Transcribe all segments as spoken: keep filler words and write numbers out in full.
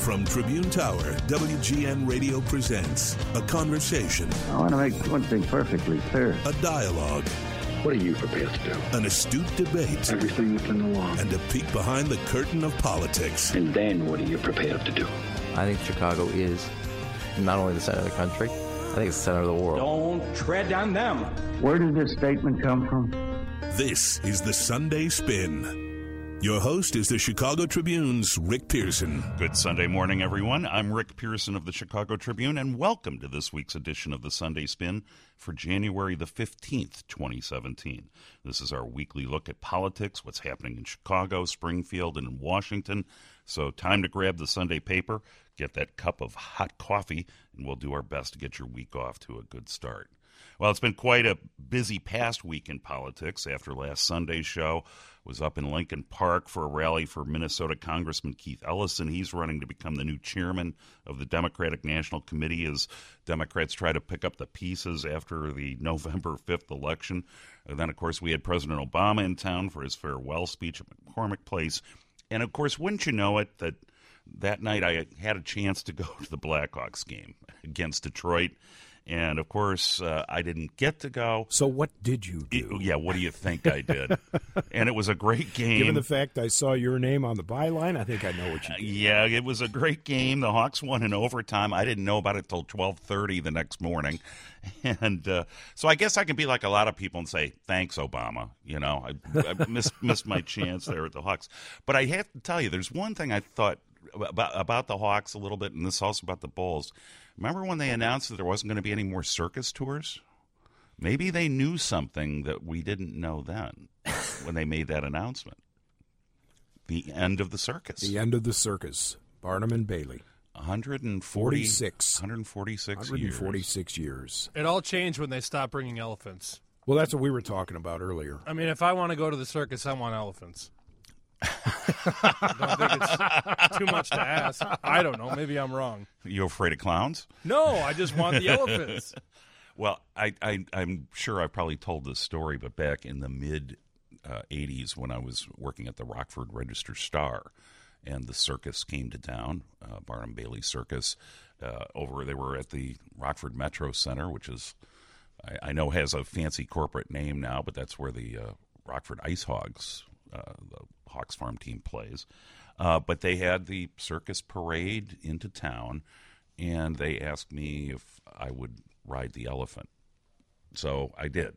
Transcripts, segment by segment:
From Tribune Tower, W G N Radio presents a conversation. I want to make one thing perfectly clear. A dialogue. What are you prepared to do? An astute debate. Everything within the law. And a peek behind the curtain of politics. And then what are you prepared to do? I think Chicago is not only the center of the country, I think it's the center of the world. Don't tread on them. Where did this statement come from? This is the Sunday Spin. Your host is the Chicago Tribune's Rick Pearson. Good Sunday morning, everyone. I'm Rick Pearson of the Chicago Tribune, and welcome to this week's edition of the Sunday Spin for January the fifteenth, twenty seventeen. This is our weekly look at politics, what's happening in Chicago, Springfield, and in Washington. So time to grab the Sunday paper, get that cup of hot coffee, and we'll do our best to get your week off to a good start. Well, it's been quite a busy past week in politics. After last Sunday's show, was up in Lincoln Park for a rally for Minnesota Congressman Keith Ellison. He's running to become the new chairman of the Democratic National Committee as Democrats try to pick up the pieces after the November fifth election. And then, of course, we had President Obama in town for his farewell speech at McCormick Place. And, of course, wouldn't you know it, that that night I had a chance to go to the Blackhawks game against Detroit. And, of course, uh, I didn't get to go. So what did you do? It, yeah, what do you think I did? And it was a great game. Given the fact I saw your name on the byline, I think I know what you did. Uh, yeah, it was a great game. The Hawks won in overtime. I didn't know about it till twelve thirty the next morning. And uh, so I guess I can be like a lot of people and say, thanks, Obama. You know, I, I missed, missed my chance there at the Hawks. But I have to tell you, there's one thing I thought about, about the Hawks a little bit, and this is also about the Bulls. Remember when they announced that there wasn't going to be any more circus tours? Maybe they knew something that we didn't know then when they made that announcement. The end of the circus. The end of the circus. Barnum and Bailey. one hundred forty, forty-six. one hundred forty-six one hundred forty-six years. years. It all changed when they stopped bringing elephants. Well, that's what we were talking about earlier. I mean, if I want to go to the circus, I want elephants. I don't think it's too much to ask. I don't know. Maybe I'm wrong. You afraid of clowns? No, I just want the elephants. Well, I, I, I'm sure I've probably told this story, but back in the mid uh, eighties when I was working at the Rockford Register Star, and the circus came to town, uh, Barnum Bailey Circus, uh, over they were at the Rockford Metro Center, which is, I, I know has a fancy corporate name now, but that's where the uh, Rockford Ice Hogs, uh, the Hawks farm team plays. Uh, but they had the circus parade into town, and they asked me if I would ride the elephant. So I did.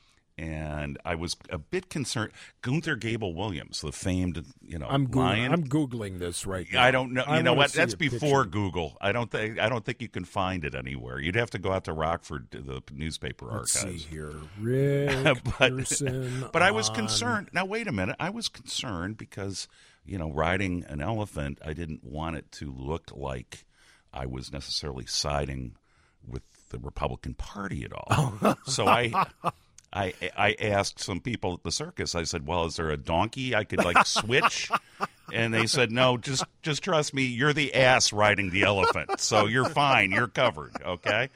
And I was a bit concerned. Gunther Gable-Williams, the famed, you know, I'm Goog- lion. I'm Googling this right now. I don't know. You I know what? see That's a before picture. Google. I don't think. I don't think you can find it anywhere. You'd have to go out to Rockford to the newspaper Let's archives. see here. Rick but, Pearson but I was on- concerned. Now wait a minute. I was concerned because, you know, riding an elephant, I didn't want it to look like I was necessarily siding with the Republican Party at all. So I. I I asked some people at the circus. I said, "Well, is there a donkey I could like switch?" And they said, "No, just just trust me. You're the ass riding the elephant, so you're fine. You're covered." Okay.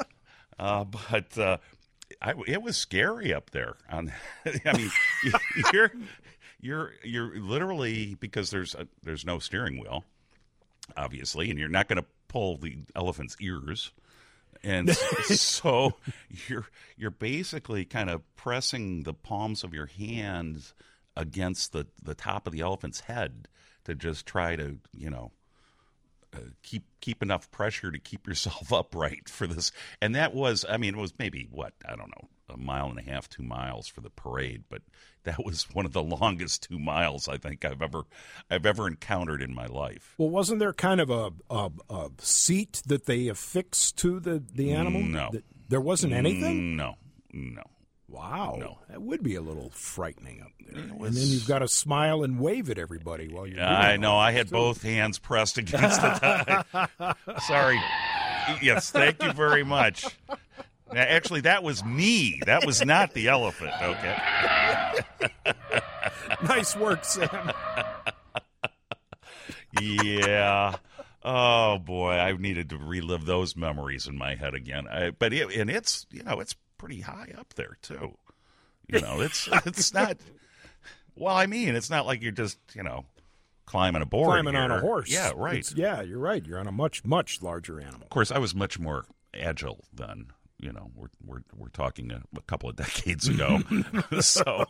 Uh, but uh, I, it was scary up there. On, I mean, you're you're you're literally because there's a, there's no steering wheel, obviously, and you're not going to pull the elephant's ears. And so you're you're basically kind of pressing the palms of your hands against the, the top of the elephant's head to just try to, you know, uh, keep keep enough pressure to keep yourself upright for this. And that was, I mean, it was maybe, what, I don't know, a mile and a half, two miles for the parade. But that was one of the longest two miles I think I've ever I've ever encountered in my life. Well, wasn't there kind of a, a, a seat that they affixed to the, the animal? No. There wasn't anything? No, no. Wow. No. That would be a little frightening up there. It was- And then you've got to smile and wave at everybody while you're doing I all know. I that, had too. both hands pressed against the tie. Sorry. Yes, thank you very much. Now, actually, that was me. That was not the elephant, okay? Nice work, Sam. Yeah. Oh, boy. I needed to relive those memories in my head again. I, but it, and it's, you know, it's pretty high up there, too. You know, it's it's not, well, I mean, it's not like you're just, you know, climbing a board. Climbing here. on a horse. Yeah, right. It's, yeah, you're right. You're on a much, much larger animal. Of course, I was much more agile then. You know, we're we're we're talking a, a couple of decades ago. so,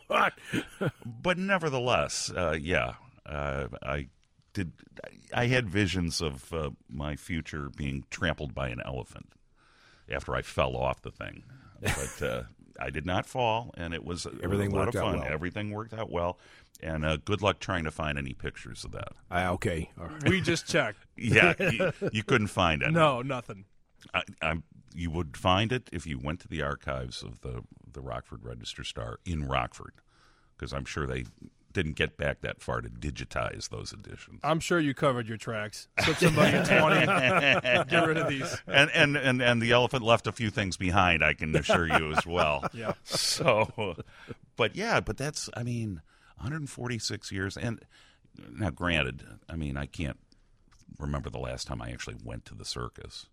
but nevertheless, uh, yeah, uh, I did. I had visions of uh, my future being trampled by an elephant after I fell off the thing, but uh, I did not fall, and it was Everything a lot worked of out fun. well. Everything worked out well, and uh, good luck trying to find any pictures of that. Uh, okay. All right. We just checked. Yeah, you, you couldn't find any. No, nothing. I, I'm. You would find it if you went to the archives of the, the Rockford Register-Star in Rockford, because I'm sure they didn't get back that far to digitize those editions. I'm sure you covered your tracks. Slip somebody a twenty. Get rid of these. And, and, and, and the elephant left a few things behind, I can assure you as well. Yeah. So, but yeah, but that's, I mean, one hundred forty-six years. And now, granted, I mean, I can't remember the last time I actually went to the circus.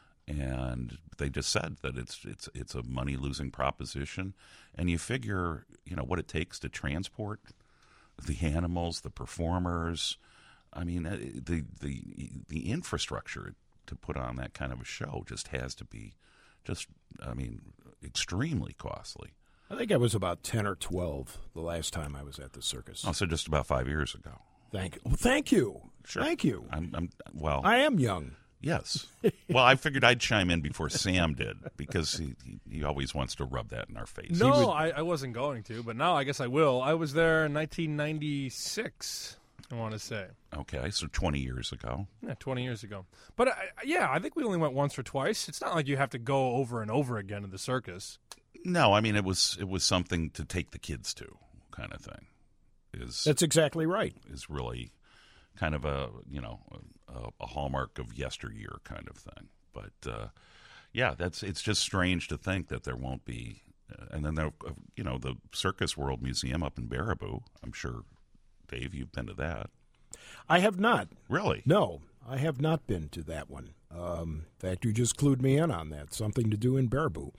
And they just said that it's it's it's a money losing proposition, and you figure you know what it takes to transport the animals, the performers. I mean, the the the infrastructure to put on that kind of a show just has to be just I mean extremely costly. I think I was about ten or twelve the last time I was at the circus. Oh, so just about five years ago. Thank you. Well, thank you. Sure. Thank you. I'm, I'm well. I am young. Yes. Well, I figured I'd chime in before Sam did because he, he, he always wants to rub that in our face. No, He would- I, I wasn't going to, but now I guess I will. I was there in nineteen ninety-six, I want to say. okay, so twenty years ago. Yeah, twenty years ago. But, I, yeah, I think we only went once or twice. It's not like you have to go over and over again to the circus. No, I mean it was it was something to take the kids to, kind of thing. Is That's exactly right. is really kind of a you know a, a hallmark of yesteryear kind of thing. But uh, yeah, that's it's just strange to think that there won't be. Uh, and then there, uh, you know, the Circus World Museum up in Baraboo. I'm sure, Dave, you've been to that. I have not. Really? No, I have not been to that one. Um, in fact, you just clued me in on that. Something to do in Baraboo.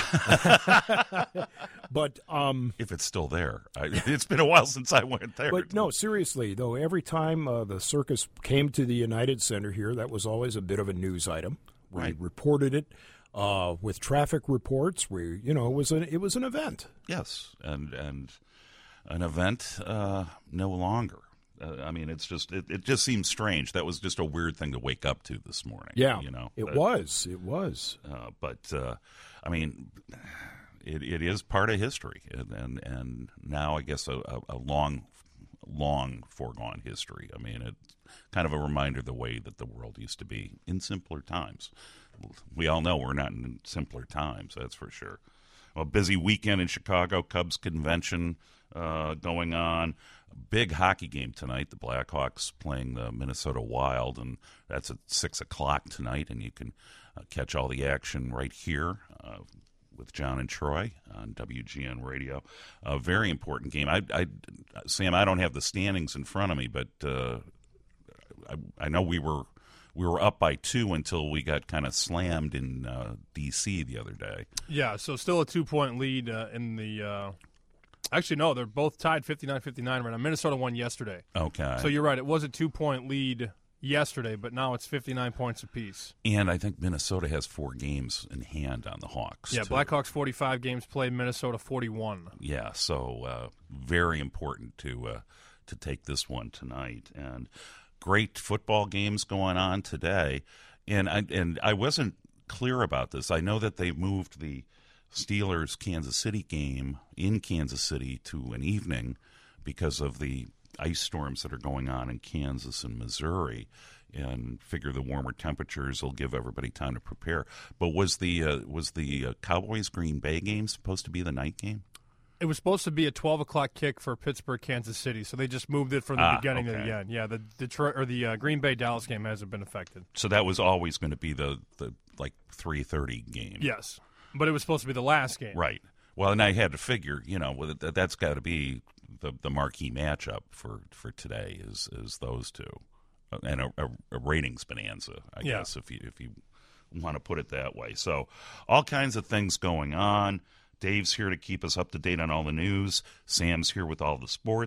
But um, If it's still there, I, it's been a while since I went there. But no, seriously, though, every time uh, the circus came to the United Center here, that was always a bit of a news item. We Right. reported it uh, with traffic reports. We, you know, it was an it was an event. Yes, and and an event uh, no longer. Uh, I mean, it's just it, it just seems strange. That was just a weird thing to wake up to this morning. Yeah, you know, it That- was. It was. Uh, but uh, I mean, it it is part of history, and and, and now I guess a, a, a long, long foregone history. I mean, it's kind of a reminder of the way that the world used to be in simpler times. We all know we're not in simpler times, that's for sure. A busy weekend in Chicago, Cubs convention uh, going on. A big hockey game tonight. The Blackhawks playing the Minnesota Wild, and that's at six o'clock tonight. And you can uh, catch all the action right here uh, with John and Troy on W G N Radio. A very important game. I, I, Sam, I don't have the standings in front of me, but uh, I, I know we were we were up by two until we got kind of slammed in uh, D C the other day. Yeah, so still a two-point lead uh, in the uh, – actually, no, they're both tied fifty-nine fifty-nine right now. Minnesota won yesterday. Okay. So you're right. It was a two-point lead yesterday, but now it's fifty-nine points apiece. And I think Minnesota has four games in hand on the Hawks. Yeah, too. Blackhawks forty-five games played, Minnesota forty-one. Yeah, so uh, very important to uh, to take this one tonight. And great football games going on today. And I, and I wasn't clear about this. I know that they moved the Steelers-Kansas City game in Kansas City to an evening because of the ice storms that are going on in Kansas and Missouri, and figure the warmer temperatures will give everybody time to prepare. But was the uh, was the uh, Cowboys-Green Bay game supposed to be the night game? It was supposed to be a twelve o'clock kick for Pittsburgh, Kansas City, so they just moved it from the Ah, beginning to okay. the end. Yeah, the Detroit or the uh, Green Bay Dallas game hasn't been affected. So that was always going to be the, the like three thirty game. Yes, but it was supposed to be the last game. Right. Well, and I had to figure, you know, well, that, that's got to be the, the marquee matchup for, for today is is those two, and a, a, a ratings bonanza, I Yeah. guess, if you if you want to put it that way. So all kinds of things going on. Dave's here to keep us up to date on all the news. Sam's here with all the sports.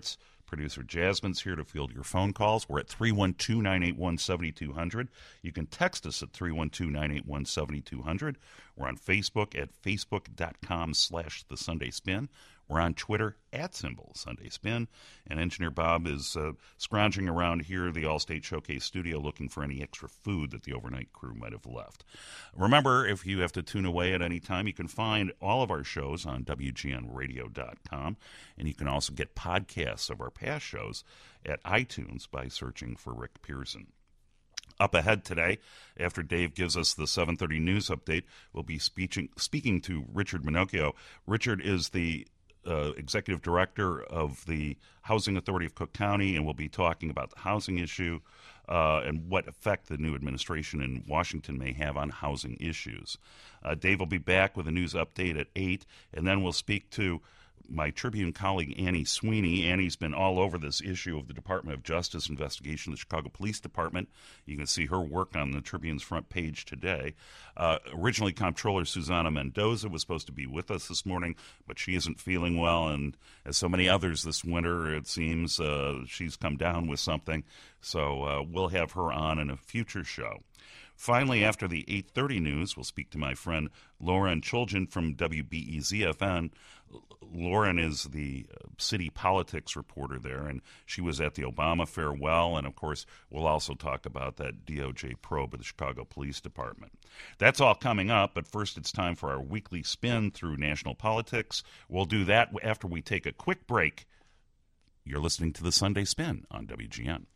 Producer Jasmine's here to field your phone calls. We're at three one two, nine eight one, seven two zero zero. You can text us at three one two, nine eight one, seven two zero zero. We're on Facebook at facebook.com slash The Sunday Spin. We're on Twitter at symbol Sunday Spin. And Engineer Bob is uh, scrounging around here, the Allstate Showcase studio, looking for any extra food that the overnight crew might have left. Remember, if you have to tune away at any time, you can find all of our shows on W G N radio dot com. And you can also get podcasts of our past shows at iTunes by searching for Rick Pearson. Up ahead today, after Dave gives us the seven thirty news update, we'll be speaking, speaking to Richard Minocchio. Richard is the Uh, executive director of the Housing Authority of Cook County, and we'll be talking about the housing issue uh, and what effect the new administration in Washington may have on housing issues. Uh, Dave will be back with a news update at eight, and then we'll speak to my Tribune colleague Annie Sweeney. Annie's been all over this issue of the Department of Justice investigation of the Chicago Police Department. You can see her work on the Tribune's front page today. Uh, originally, Comptroller Susana Mendoza was supposed to be with us this morning, but she isn't feeling well, and as so many others this winter, it seems uh, she's come down with something, so uh, we'll have her on in a future show. Finally, after the eight thirty news, we'll speak to my friend Lauren Chulgin from W B E Z F N. Lauren is the city politics reporter there, and she was at the Obama farewell, and of course, we'll also talk about that D O J probe of the Chicago Police Department. That's all coming up, but first it's time for our weekly spin through national politics. We'll do that after we take a quick break. You're listening to the Sunday Spin on W G N.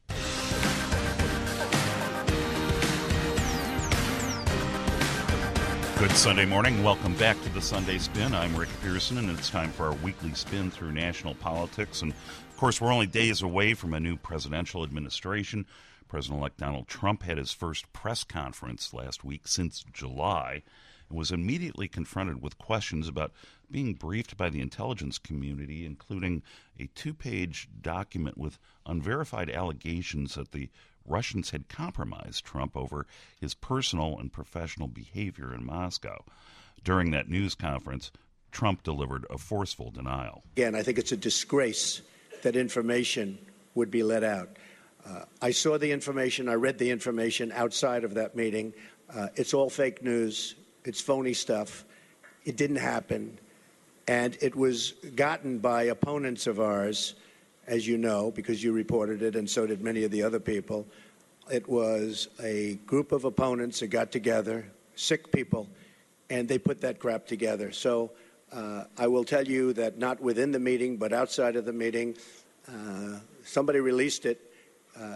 Good Sunday morning. Welcome back to the Sunday Spin. I'm Rick Pearson, and it's time for our weekly spin through national politics. And, of course, we're only days away from a new presidential administration. President-elect Donald Trump had his first press conference last week since July and was immediately confronted with questions about being briefed by the intelligence community, including a two-page document with unverified allegations that the Russians had compromised Trump over his personal and professional behavior in Moscow. During that news conference, Trump delivered a forceful denial. Again, I think it's a disgrace that information would be let out. Uh, I saw the information. I read the information outside of that meeting. Uh, it's all fake news. It's phony stuff. It didn't happen. And it was gotten by opponents of ours, as you know, because you reported it, and so did many of the other people. It was a group of opponents that got together, sick people, and they put that crap together. So uh, I will tell you that not within the meeting, but outside of the meeting, uh, somebody released it. Uh,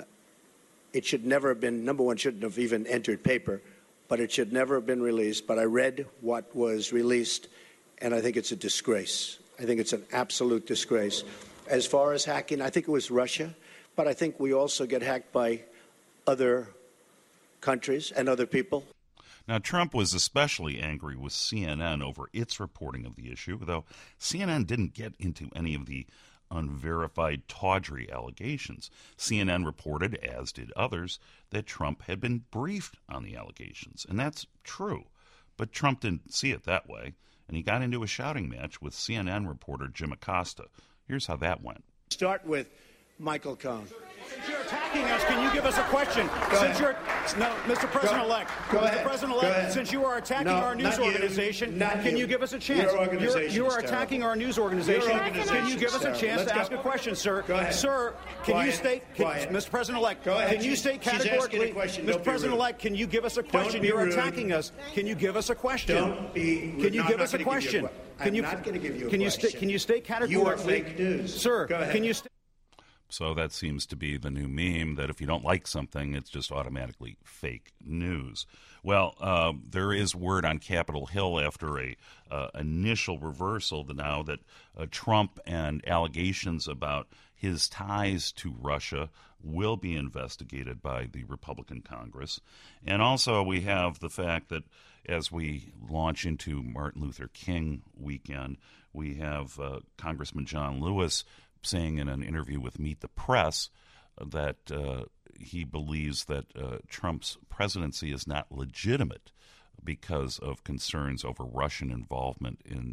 it should never have been, number one, shouldn't have even entered paper, but it should never have been released. But I read what was released, and I think it's a disgrace. I think it's an absolute disgrace. As far as hacking, I think it was Russia, but I think we also get hacked by other countries and other people. Now, Trump was especially angry with C N N over its reporting of the issue, though C N N didn't get into any of the unverified tawdry allegations. C N N reported, as did others, that Trump had been briefed on the allegations, and that's true. But Trump didn't see it that way, and he got into a shouting match with C N N reporter Jim Acosta. Here's how that went. Start with Michael Cohen. Since you're attacking us, can you give us a question? Go since ahead. you're no, Mister President-elect. Go Mister ahead. President-elect, since you are attacking No, our news not you. organization, Not can you. you give us a chance? Your organization You're, you is are attacking terrible. our news organization. Your Can you organization give us a is chance terrible. to Let's ask go. a question, sir? Go ahead. Sir, can Quiet. you state? Can, Quiet. Mister President-elect, Go ahead. can you state She's asking a categorically? question. Mister Don't be rude. President-elect, can you give us a question? be You're rude. attacking us. Can you give us a question? Don't be. Can you no, give I'm us a not gonna give you question? que- Can I'm you? not going to give you a can you question. state? Can you state categorically? You are fake news. Sir, Go ahead. can you state? So that seems to be the new meme, that if you don't like something, it's just automatically fake news. Well, uh, there is word on Capitol Hill after a uh, initial reversal now that uh, Trump and allegations about his ties to Russia will be investigated by the Republican Congress. And also we have the fact that as we launch into Martin Luther King weekend, we have uh, Congressman John Lewis saying in an interview with Meet the Press that uh, he believes that uh, Trump's presidency is not legitimate because of concerns over Russian involvement in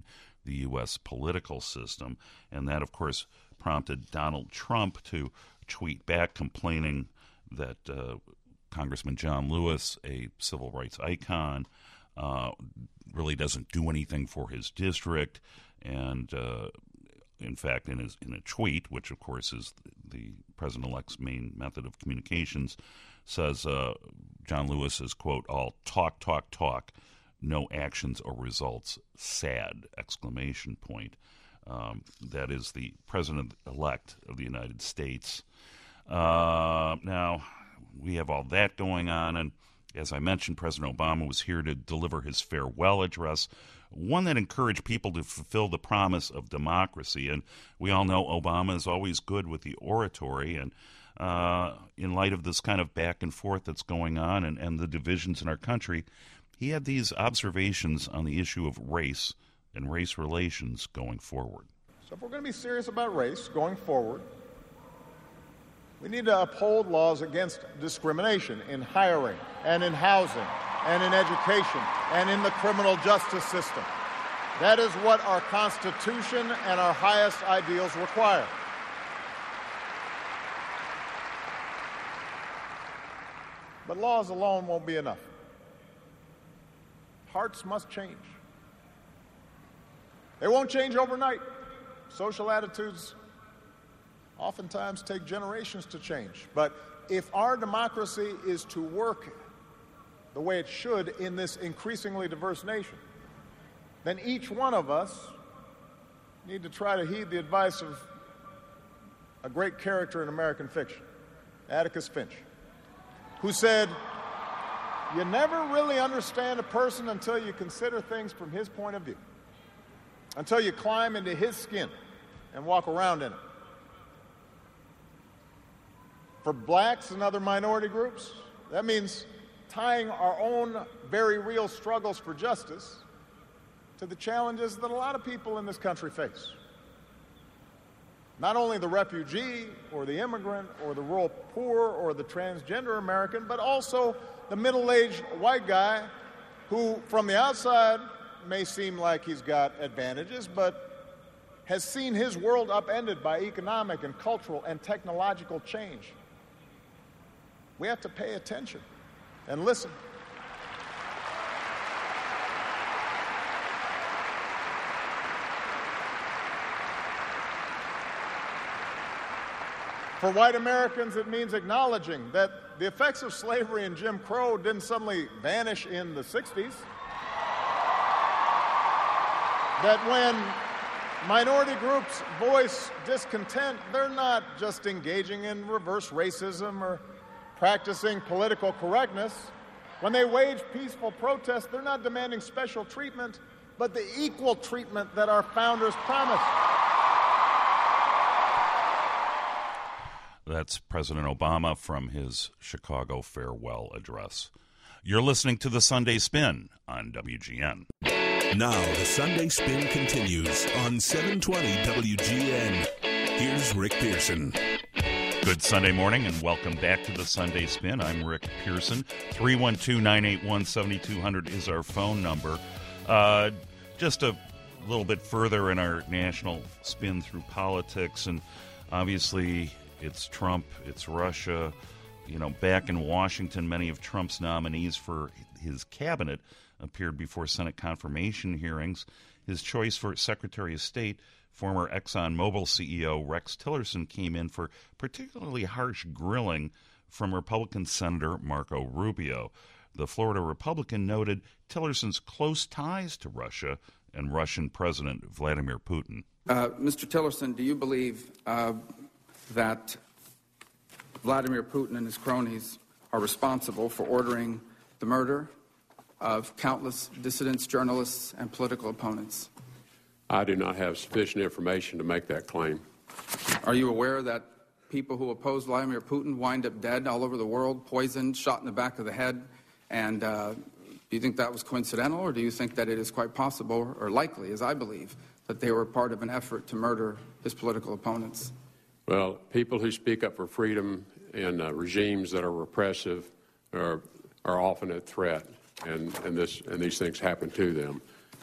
the U S political system. And that, of course, prompted Donald Trump to tweet back complaining that uh, Congressman John Lewis, a civil rights icon, uh, really doesn't do anything for his district. And uh, in fact, in his in a tweet, which of course is the president-elect's main method of communications, says uh, John Lewis is, quote, all talk, talk, talk, no actions or results, sad, exclamation point. Um, that is the president-elect of the United States. Uh, now, we have all that going on, and as I mentioned, President Obama was here to deliver his farewell address, one that encouraged people to fulfill the promise of democracy. And we all know Obama is always good with the oratory, and uh, in light of this kind of back and forth that's going on and, and the divisions in our country, he had these observations on the issue of race and race relations going forward. So if we're going to be serious about race going forward, we need to uphold laws against discrimination in hiring and in housing and in education and in the criminal justice system. That is what our Constitution and our highest ideals require. But laws alone won't be enough. Hearts must change. They won't change overnight. Social attitudes oftentimes take generations to change. But if our democracy is to work the way it should in this increasingly diverse nation, then each one of us need to try to heed the advice of a great character in American fiction, Atticus Finch, who said, you never really understand a person until you consider things from his point of view, until you climb into his skin and walk around in it. For blacks and other minority groups, that means tying our own very real struggles for justice to the challenges that a lot of people in this country face. Not only the refugee or the immigrant or the rural poor or the transgender American, but also the middle-aged white guy who, from the outside, may seem like he's got advantages, but has seen his world upended by economic and cultural and technological change. We have to pay attention and listen. For white Americans, it means acknowledging that the effects of slavery and Jim Crow didn't suddenly vanish in the sixties. That when minority groups voice discontent, they're not just engaging in reverse racism or practicing political correctness. When they wage peaceful protest, they're not demanding special treatment, but the equal treatment that our founders promised. That's President Obama from his Chicago farewell address. You're listening to the Sunday Spin on W G N. Now the Sunday Spin continues on seven twenty W G N. Here's Rick Pearson. Good Sunday morning and welcome back to the Sunday Spin. I'm Rick Pearson. three one two, nine eight one, seven two zero zero is our phone number. Uh, just a little bit further in our national spin through politics, and obviously it's Trump, it's Russia. You know, back in Washington, many of Trump's nominees for his cabinet appeared before Senate confirmation hearings. His choice for Secretary of State, former ExxonMobil C E O Rex Tillerson, came in for particularly harsh grilling from Republican Senator Marco Rubio. The Florida Republican noted Tillerson's close ties to Russia and Russian President Vladimir Putin. Uh, Mister Tillerson, do you believe uh, that Vladimir Putin and his cronies are responsible for ordering the murder of countless dissidents, journalists, and political opponents? I do not have sufficient information to make that claim. Are you aware that people who oppose Vladimir Putin wind up dead all over the world, poisoned, shot in the back of the head? And uh, do you think that was coincidental, or do you think that it is quite possible, or likely, as I believe, that they were part of an effort to murder his political opponents? Well, people who speak up for freedom in uh, regimes that are repressive are, are often a threat, and, and, this, and these things happen to them.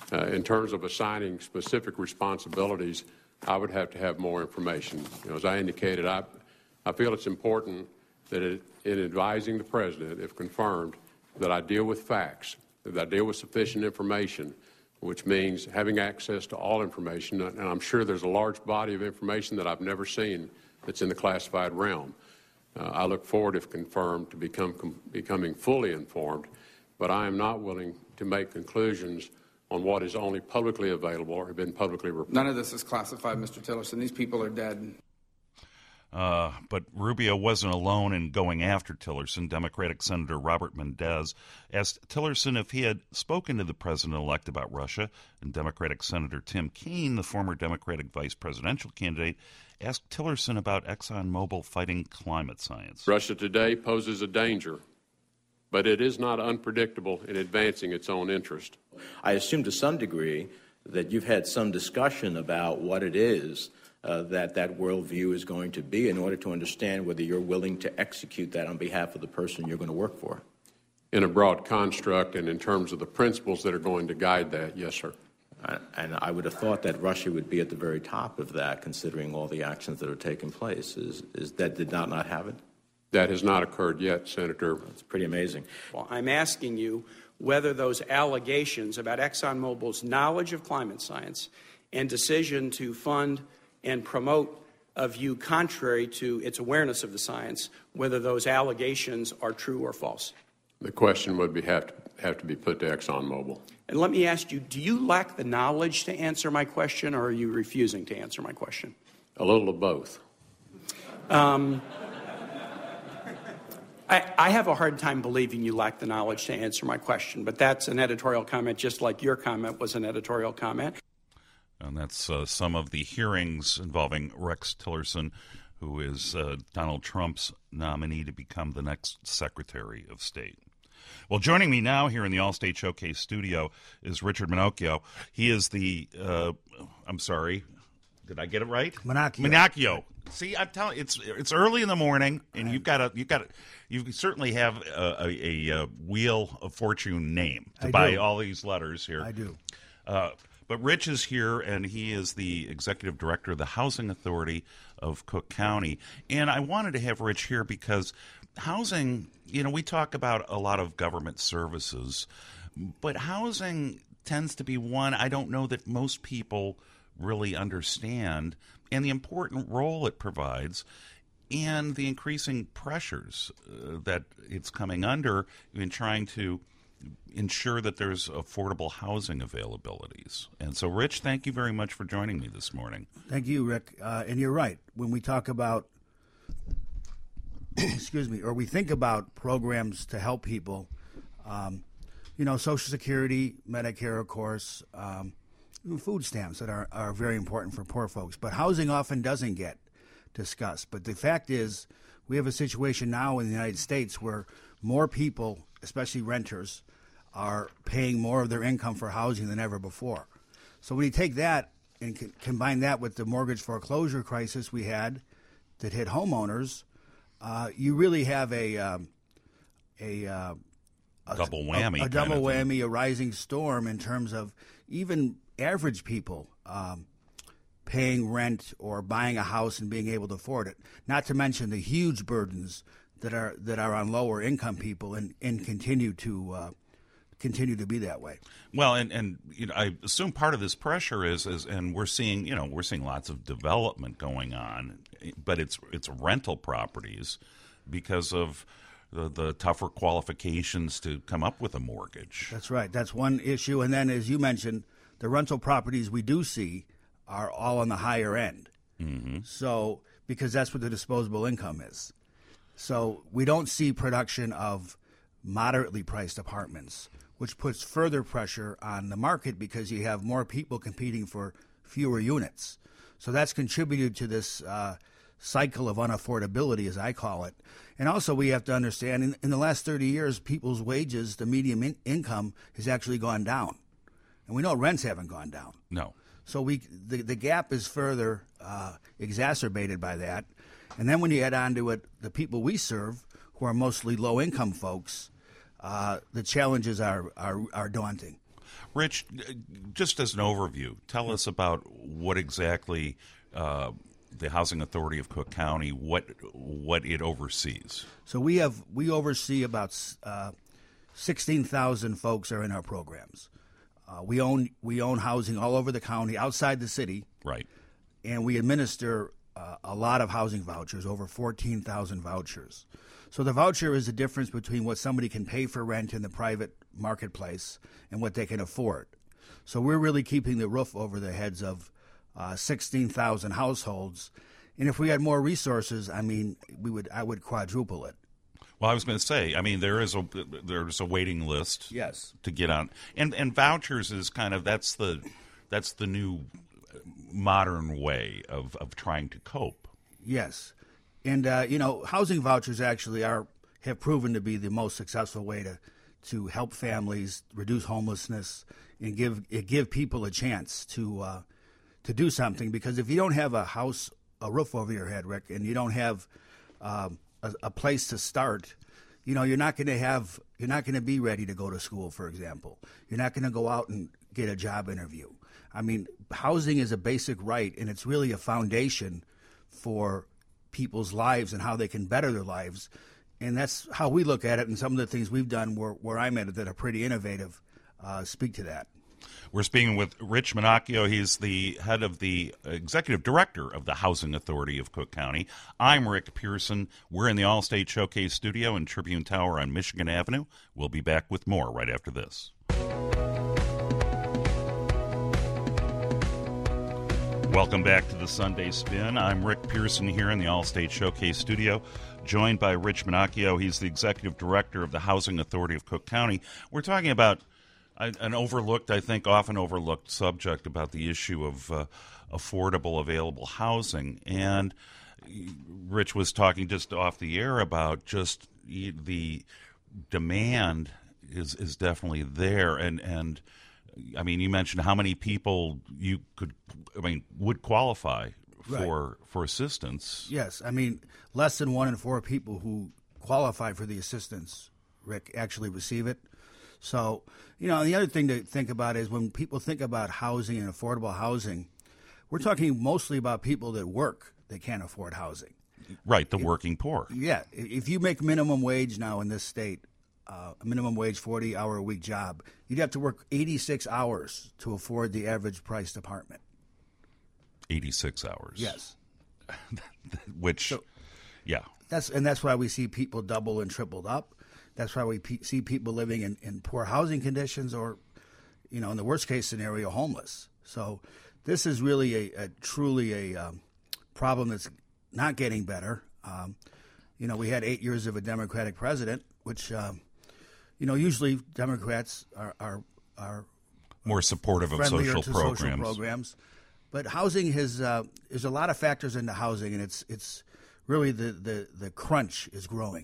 Uh, in terms of assigning specific responsibilities, I would have to have more information. You know, as I indicated, I, I feel it's important that it, in advising the President, if confirmed, that I deal with facts, that I deal with sufficient information, which means having access to all information. And I'm sure there's a large body of information that I've never seen that's in the classified realm. Uh, I look forward, if confirmed, to become com- becoming fully informed, but I am not willing to make conclusions on what is only publicly available or have been publicly reported. None of this is classified, Mister Tillerson. These people are dead. Uh, but Rubio wasn't alone in going after Tillerson. Democratic Senator Robert Mendez asked Tillerson if he had spoken to the president-elect about Russia, and Democratic Senator Tim Kaine, the former Democratic vice presidential candidate, asked Tillerson about ExxonMobil fighting climate science. Russia today poses a danger, but it is not unpredictable in advancing its own interest. I assume to some degree that you've had some discussion about what it is Uh, that that worldview is going to be in order to understand whether you're willing to execute that on behalf of the person you're going to work for. In a broad construct and in terms of the principles that are going to guide that, yes, sir. Uh, and I would have thought that Russia would be at the very top of that, considering all the actions that are taking place. Is, is that did not not happen? That has not occurred yet, Senator. It's pretty amazing. Well, I'm asking you whether those allegations about ExxonMobil's knowledge of climate science and decision to fund and promote a view contrary to its awareness of the science, whether those allegations are true or false. The question would be have to, have to be put to ExxonMobil. And let me ask you, do you lack the knowledge to answer my question, or are you refusing to answer my question? A little of both. Um, I, I have a hard time believing you lack the knowledge to answer my question, but that's an editorial comment, just like your comment was an editorial comment. And that's uh, some of the hearings involving Rex Tillerson, who is uh, Donald Trump's nominee to become the next Secretary of State. Well, joining me now here in the All-State Showcase studio is Richard Minocchio. He is the, uh, I'm sorry, did I get it right? Minocchio. Minocchio. See, I'm telling you, it's it's early in the morning, and you've got a you've got a, you certainly have a, a, a Wheel of Fortune name to I buy do. all these letters here. I do. Uh, But Rich is here, and he is the executive director of the Housing Authority of Cook County. And I wanted to have Rich here because housing, you know, we talk about a lot of government services, but housing tends to be one I don't know that most people really understand, and the important role it provides and the increasing pressures uh, that it's coming under in trying to ensure that there's affordable housing availabilities. And so, Rich, thank you very much for joining me this morning. Thank you, Rick. Uh, and you're right. When we talk about, excuse me, or we think about programs to help people, um, you know, Social Security, Medicare, of course, um, food stamps that are, are very important for poor folks. But housing often doesn't get discussed. But the fact is, we have a situation now in the United States where more people, especially renters, are paying more of their income for housing than ever before. So when you take that and c- combine that with the mortgage foreclosure crisis we had that hit homeowners, uh, you really have a um, a, uh, a double whammy, a, a double kind of whammy, thing. a rising storm in terms of even average people um, paying rent or buying a house and being able to afford it. Not to mention the huge burdens that are that are on lower income people and, and continue to uh, continue to be that way. Well, and, and you know, I assume part of this pressure is, is, and we're seeing, you know, we're seeing lots of development going on, but it's it's rental properties because of the, the tougher qualifications to come up with a mortgage. That's right. That's one issue. And then, as you mentioned, the rental properties we do see are all on the higher end. Mm-hmm. So, because that's what the disposable income is. So we don't see production of moderately priced apartments, which puts further pressure on the market because you have more people competing for fewer units. So that's contributed to this uh, cycle of unaffordability, as I call it. And also we have to understand, in, in the last thirty years, people's wages, the median in- income, has actually gone down. And we know rents haven't gone down. No. So we the, the gap is further uh, exacerbated by that. And then when you add on to it the people we serve, who are mostly low-income folks, uh, the challenges are, are are daunting. Rich, just as an overview, tell us about what exactly uh, the Housing Authority of Cook County, what what it oversees. So we have we oversee about uh, sixteen thousand folks are in our programs. Uh, we own we own housing all over the county, outside the city, right? And we administer uh, a lot of housing vouchers, over fourteen thousand vouchers. So the voucher is the difference between what somebody can pay for rent in the private marketplace and what they can afford. So we're really keeping the roof over the heads of uh, sixteen thousand households. And if we had more resources, I mean, we would I would quadruple it. Well, I was going to say, I mean, there is a there's a waiting list. Yes. To get on, and and vouchers is kind of that's the that's the new modern way of, of trying to cope. Yes. And, uh, you know, housing vouchers actually are have proven to be the most successful way to, to help families reduce homelessness and give give people a chance to uh, to do something. Because if you don't have a house, a roof over your head, Rick, and you don't have um, a, a place to start, you know, you're not going to have you're not going to be ready to go to school, for example. You're not going to go out and get a job interview. I mean, housing is a basic right, and it's really a foundation for people's lives and how they can better their lives. And that's how we look at it, and some of the things we've done where, where I'm at it that are pretty innovative uh, speak to that. We're speaking with Rich Minacchio. He's the head of the executive director of the Housing Authority of Cook County. I'm Rick Pearson. We're in the Allstate Showcase studio in Tribune Tower on Michigan Avenue. We'll be back with more right after this. Welcome back to the Sunday Spin. I'm Rick Pearson here in the Allstate Showcase studio, joined by Rich Minacchio. He's the executive director of the Housing Authority of Cook County. We're talking about an overlooked, I think often overlooked subject about the issue of uh, affordable, available housing. And Rich was talking just off the air about just the demand is, is definitely there. And, and I mean, you mentioned how many people you could, I mean, would qualify for right. for assistance. Yes, I mean, less than one in four people who qualify for the assistance, Rick, actually receive it. So, you know, the other thing to think about is when people think about housing and affordable housing, we're talking mostly about people that work that can't afford housing. Right, the working poor. Yeah, if you make minimum wage now in this state, Uh, a minimum wage forty-hour-a-week job, you'd have to work eighty-six hours to afford the average priced apartment. eighty-six hours? Yes. Which, so, yeah. That's And that's why we see people double and tripled up. That's why we pe- see people living in, in poor housing conditions or, you know, in the worst-case scenario, homeless. So this is really a, a truly a um, problem that's not getting better. Um, you know, we had eight years of a Democratic president, which... Um, You know, usually Democrats are are, are more supportive of social to programs. social programs, but housing has uh, there's a lot of factors into housing, and it's it's really the, the, the crunch is growing.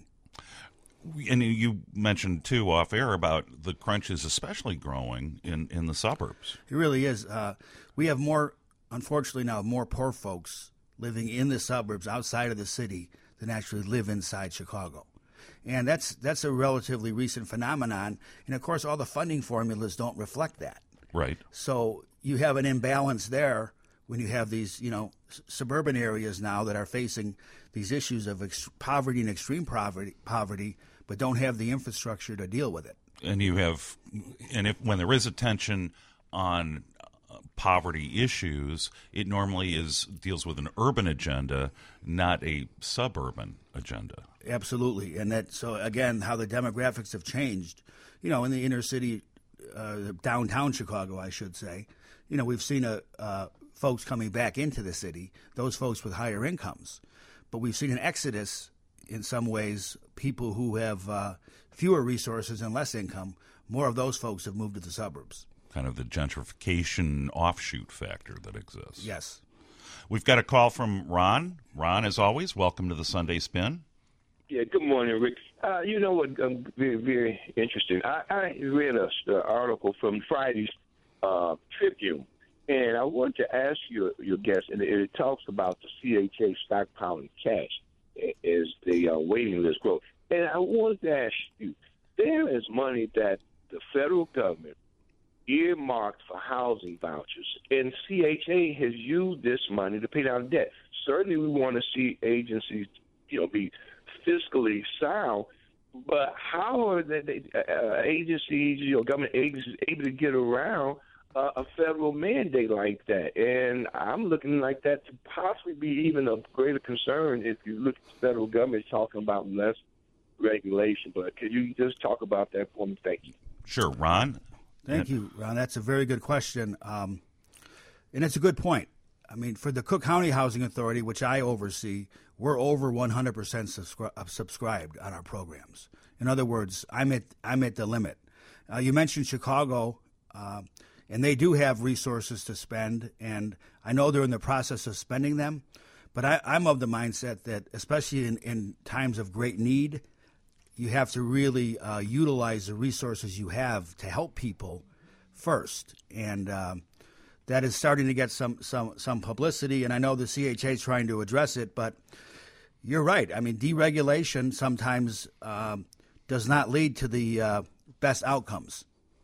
And you mentioned too off air about the crunch is especially growing in, in the suburbs. It really is. Uh, we have more, unfortunately now, more poor folks living in the suburbs outside of the city than actually live inside Chicago. And that's that's a relatively recent phenomenon. And, of course, all the funding formulas don't reflect that. Right. So you have an imbalance there when you have these, you know, s- suburban areas now that are facing these issues of ex- poverty and extreme poverty, poverty, but don't have the infrastructure to deal with it. And you have, and if when there is attention on uh, poverty issues, it normally is deals with an urban agenda, not a suburban agenda. Absolutely, and that so again, how the demographics have changed. You know, in the inner city, uh, downtown Chicago, I should say. You know, we've seen a uh, folks coming back into the city. Those folks with higher incomes, but we've seen an exodus in some ways. People who have uh, fewer resources and less income, more of those folks have moved to the suburbs. Kind of the gentrification offshoot factor that exists. Yes. We've got a call from Ron. Ron, as always, welcome to the Sunday Spin. Yeah, good morning, Rick. Uh, you know what? Um, very, very interesting. I, I read an article from Friday's uh, Tribune, and I wanted to ask your your guest, and it, it talks about the C H A stockpiling cash as the uh, waiting list grows. And I wanted to ask you, there is money that the federal government earmarked for housing vouchers, and C H A has used this money to pay down debt. Certainly, we want to see agencies, you know, be fiscally sound, but how are they, they, uh, agencies, you know, government agencies able to get around uh, a federal mandate like that? And I'm looking like that to possibly be even a greater concern if you look at the federal government talking about less regulation. But could you just talk about that for me? Thank you. Sure, Ron. Thank you, Ron. That's a very good question, um, and it's a good point. I mean, for the Cook County Housing Authority, which I oversee, we're over one hundred percent subscri- subscribed on our programs. In other words, I'm at I'm at the limit. Uh, you mentioned Chicago, uh, and they do have resources to spend, and I know they're in the process of spending them, but I, I'm of the mindset that, especially in, in times of great need, you have to really uh, utilize the resources you have to help people first, and um, that is starting to get some, some, some publicity, and I know the C H A is trying to address it, but you're right. I mean, deregulation sometimes um, does not lead to the uh, best outcomes.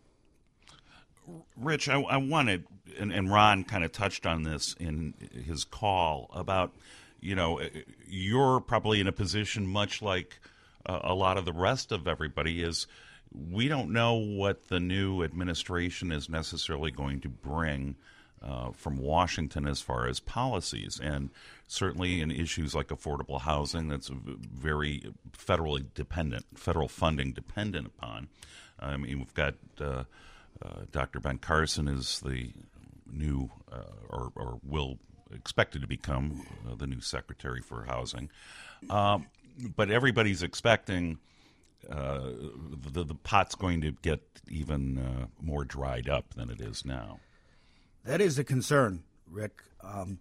Rich, I, I wanted, and, and Ron kind of touched on this in his call about, you know, you're probably in a position much like uh, a lot of the rest of everybody is. We don't know what the new administration is necessarily going to bring uh, from Washington as far as policies, and certainly in issues like affordable housing, that's very federally dependent, federal funding dependent upon. I mean, we've got uh, uh, Doctor Ben Carson is the new, uh, or, or will expected to become uh, the new Secretary for Housing, um, but everybody's expecting uh, the, the pot's going to get even uh, more dried up than it is now. That is a concern, Rick. Um,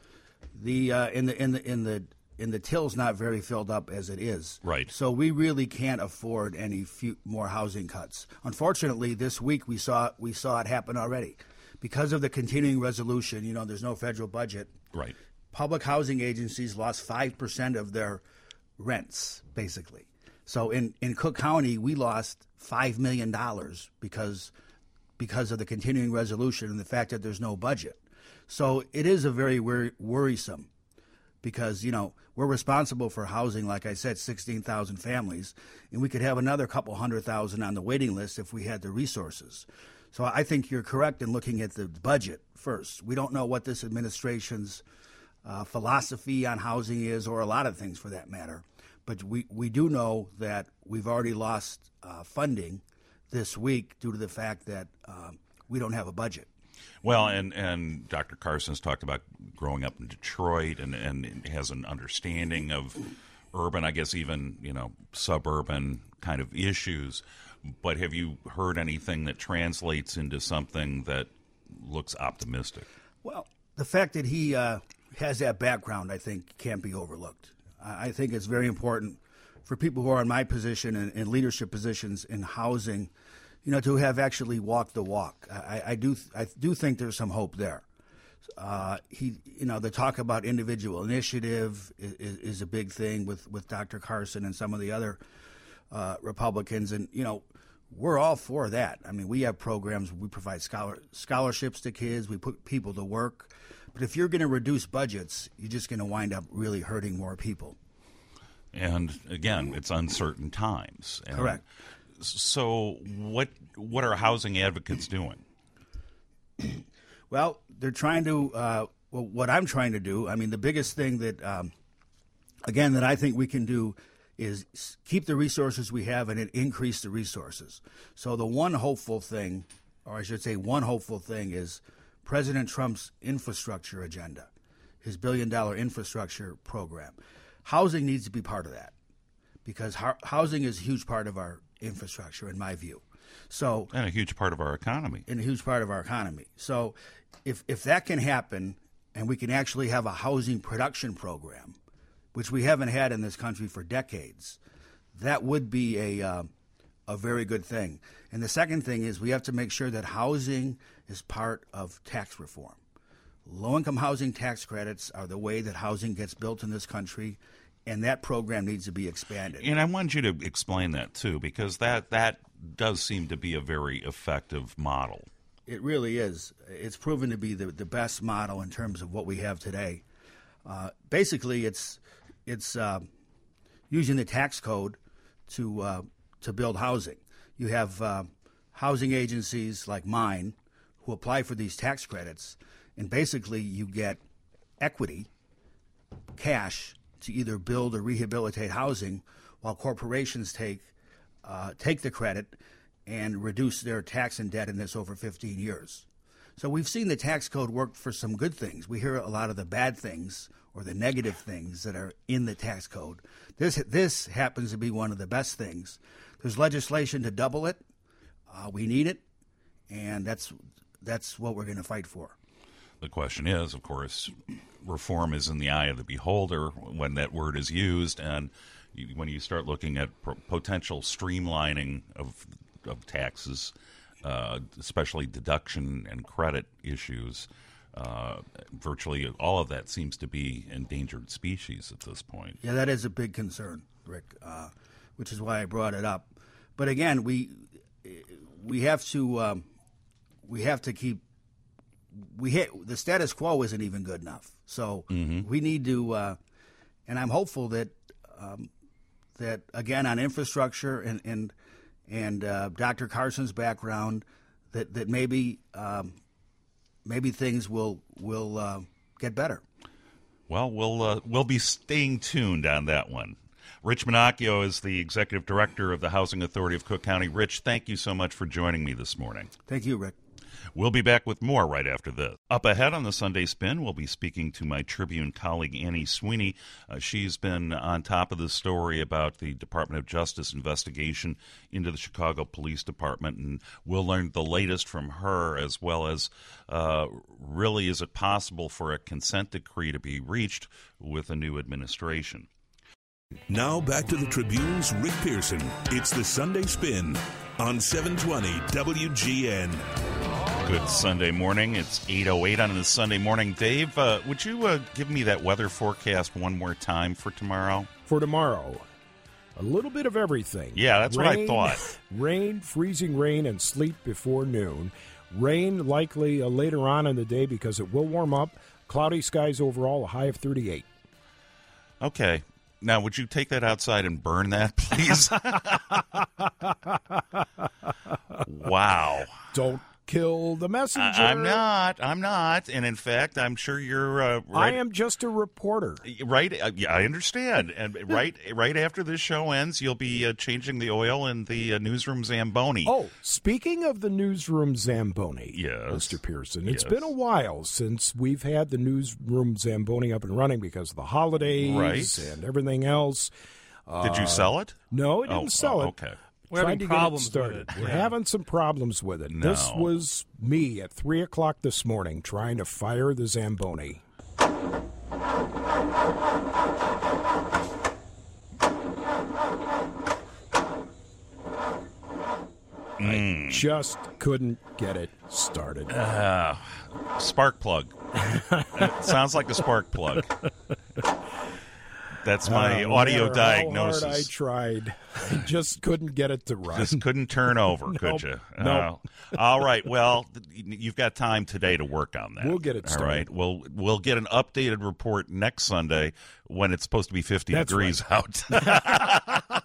the uh, in the in the in the in the till's not very filled up as it is. Right. So we really can't afford any few, more housing cuts. Unfortunately, this week we saw we saw it happen already, because of the continuing resolution. You know, there's no federal budget. Right. Public housing agencies lost five percent of their rents, basically. So in, in Cook County, we lost five million dollars because because of the continuing resolution and the fact that there's no budget. So it is a very wor- worrisome because, you know, we're responsible for housing, like I said, sixteen thousand families, and we could have another couple hundred thousand on the waiting list if we had the resources. So I think you're correct in looking at the budget first. We don't know what this administration's uh, philosophy on housing is, or a lot of things for that matter. But we, we do know that we've already lost uh, funding this week due to the fact that um, we don't have a budget. Well, and, and Doctor Carson's talked about growing up in Detroit and, and has an understanding of urban, I guess even, you know, suburban kind of issues. But have you heard anything that translates into something that looks optimistic? Well, the fact that he uh, has that background, I think, can't be overlooked. I think it's very important for people who are in my position and in leadership positions in housing, you know, to have actually walked the walk. I, I do, I do think there's some hope there. Uh, he, you know, the talk about individual initiative is, is a big thing with, with Doctor Carson and some of the other uh, Republicans, and you know, we're all for that. I mean, we have programs, we provide scholar, scholarships to kids, we put people to work. But if you're going to reduce budgets, you're just going to wind up really hurting more people. And again, it's uncertain times. And correct. So what what are housing advocates doing? Well, they're trying to, uh, well, what I'm trying to do, I mean, the biggest thing that, um, again, that I think we can do is keep the resources we have and increase the resources. So the one hopeful thing, or I should say one hopeful thing, is President Trump's infrastructure agenda, his billion-dollar infrastructure program. Housing needs to be part of that because ho- housing is a huge part of our infrastructure, in my view. So, and a huge part of our economy. And a huge part of our economy. So if if that can happen and we can actually have a housing production program, which we haven't had in this country for decades, that would be a uh, a very good thing. And the second thing is we have to make sure that housing is part of tax reform. Low-income housing tax credits are the way that housing gets built in this country, and that program needs to be expanded. And I want you to explain that, too, because that, that does seem to be a very effective model. It really is. It's proven to be the, the best model in terms of what we have today. Uh, basically, it's it's uh, using the tax code to uh, to build housing. You have uh, housing agencies like mine who apply for these tax credits, and basically you get equity, cash, to either build or rehabilitate housing, while corporations take uh, take the credit and reduce their tax indebtedness over fifteen years. So we've seen the tax code work for some good things. We hear a lot of the bad things or the negative things that are in the tax code. This this happens to be one of the best things. There's legislation to double it. Uh, we need it, and that's that's what we're going to fight for. The question is, of course, reform is in the eye of the beholder when that word is used, and you, when you start looking at pro- potential streamlining of of taxes, uh, especially deduction and credit issues, uh, virtually all of that seems to be endangered species at this point. Yeah, that is a big concern, Rick, uh, which is why I brought it up. But again, we we have to um, we have to keep we hit the status quo isn't even good enough. So mm-hmm. we need to, uh, and I'm hopeful that um, that again on infrastructure and and and uh, Doctor Carson's background, that that maybe um, maybe things will will uh, get better. Well, we'll uh, we'll be staying tuned on that one. Rich Minacchio is the executive director of the Housing Authority of Cook County. Rich, thank you so much for joining me this morning. Thank you, Rick. We'll be back with more right after this. Up ahead on the Sunday Spin, we'll be speaking to my Tribune colleague, Annie Sweeney. Uh, she's been on top of the story about the Department of Justice investigation into the Chicago Police Department, and we'll learn the latest from her, as well as uh, really is it possible for a consent decree to be reached with a new administration. Now back to the Tribune's Rick Pearson. It's the Sunday Spin on seven twenty W G N. Good Sunday morning. It's eight oh eight on this Sunday morning. Dave, uh, would you uh, give me that weather forecast one more time for tomorrow? For tomorrow, a little bit of everything. Yeah, that's rain, what I thought. Rain, freezing rain, and sleet before noon. Rain likely uh, later on in the day because it will warm up. Cloudy skies overall, a high of thirty-eight. Okay. Now, would you take that outside and burn that, please? Wow. Don't kill the messenger. I, I'm not. I'm not. And in fact, I'm sure you're uh, right. I am just a reporter. Right. Uh, yeah, I understand. And right right after this show ends, you'll be uh, changing the oil in the uh, newsroom Zamboni. Oh, speaking of the newsroom Zamboni, yes. Mister Pearson, it's yes. been a while since we've had the newsroom Zamboni up and running because of the holidays right. and everything else. Did uh, you sell it? No, I didn't oh, sell oh, it. Okay. We're having problems started. with it. We're Yeah. having some problems with it. No. This was me at three o'clock this morning trying to fire the Zamboni. Mm. I just couldn't get it started. Uh, spark plug. It sounds like a spark plug. That's my uh, audio no diagnosis. How hard I tried. I just couldn't get it to run. Just couldn't turn over, nope. could you? No. Uh, all right. Well, you've got time today to work on that. We'll get it started. All right. We'll we'll get an updated report next Sunday when it's supposed to be fifty That's degrees right. out.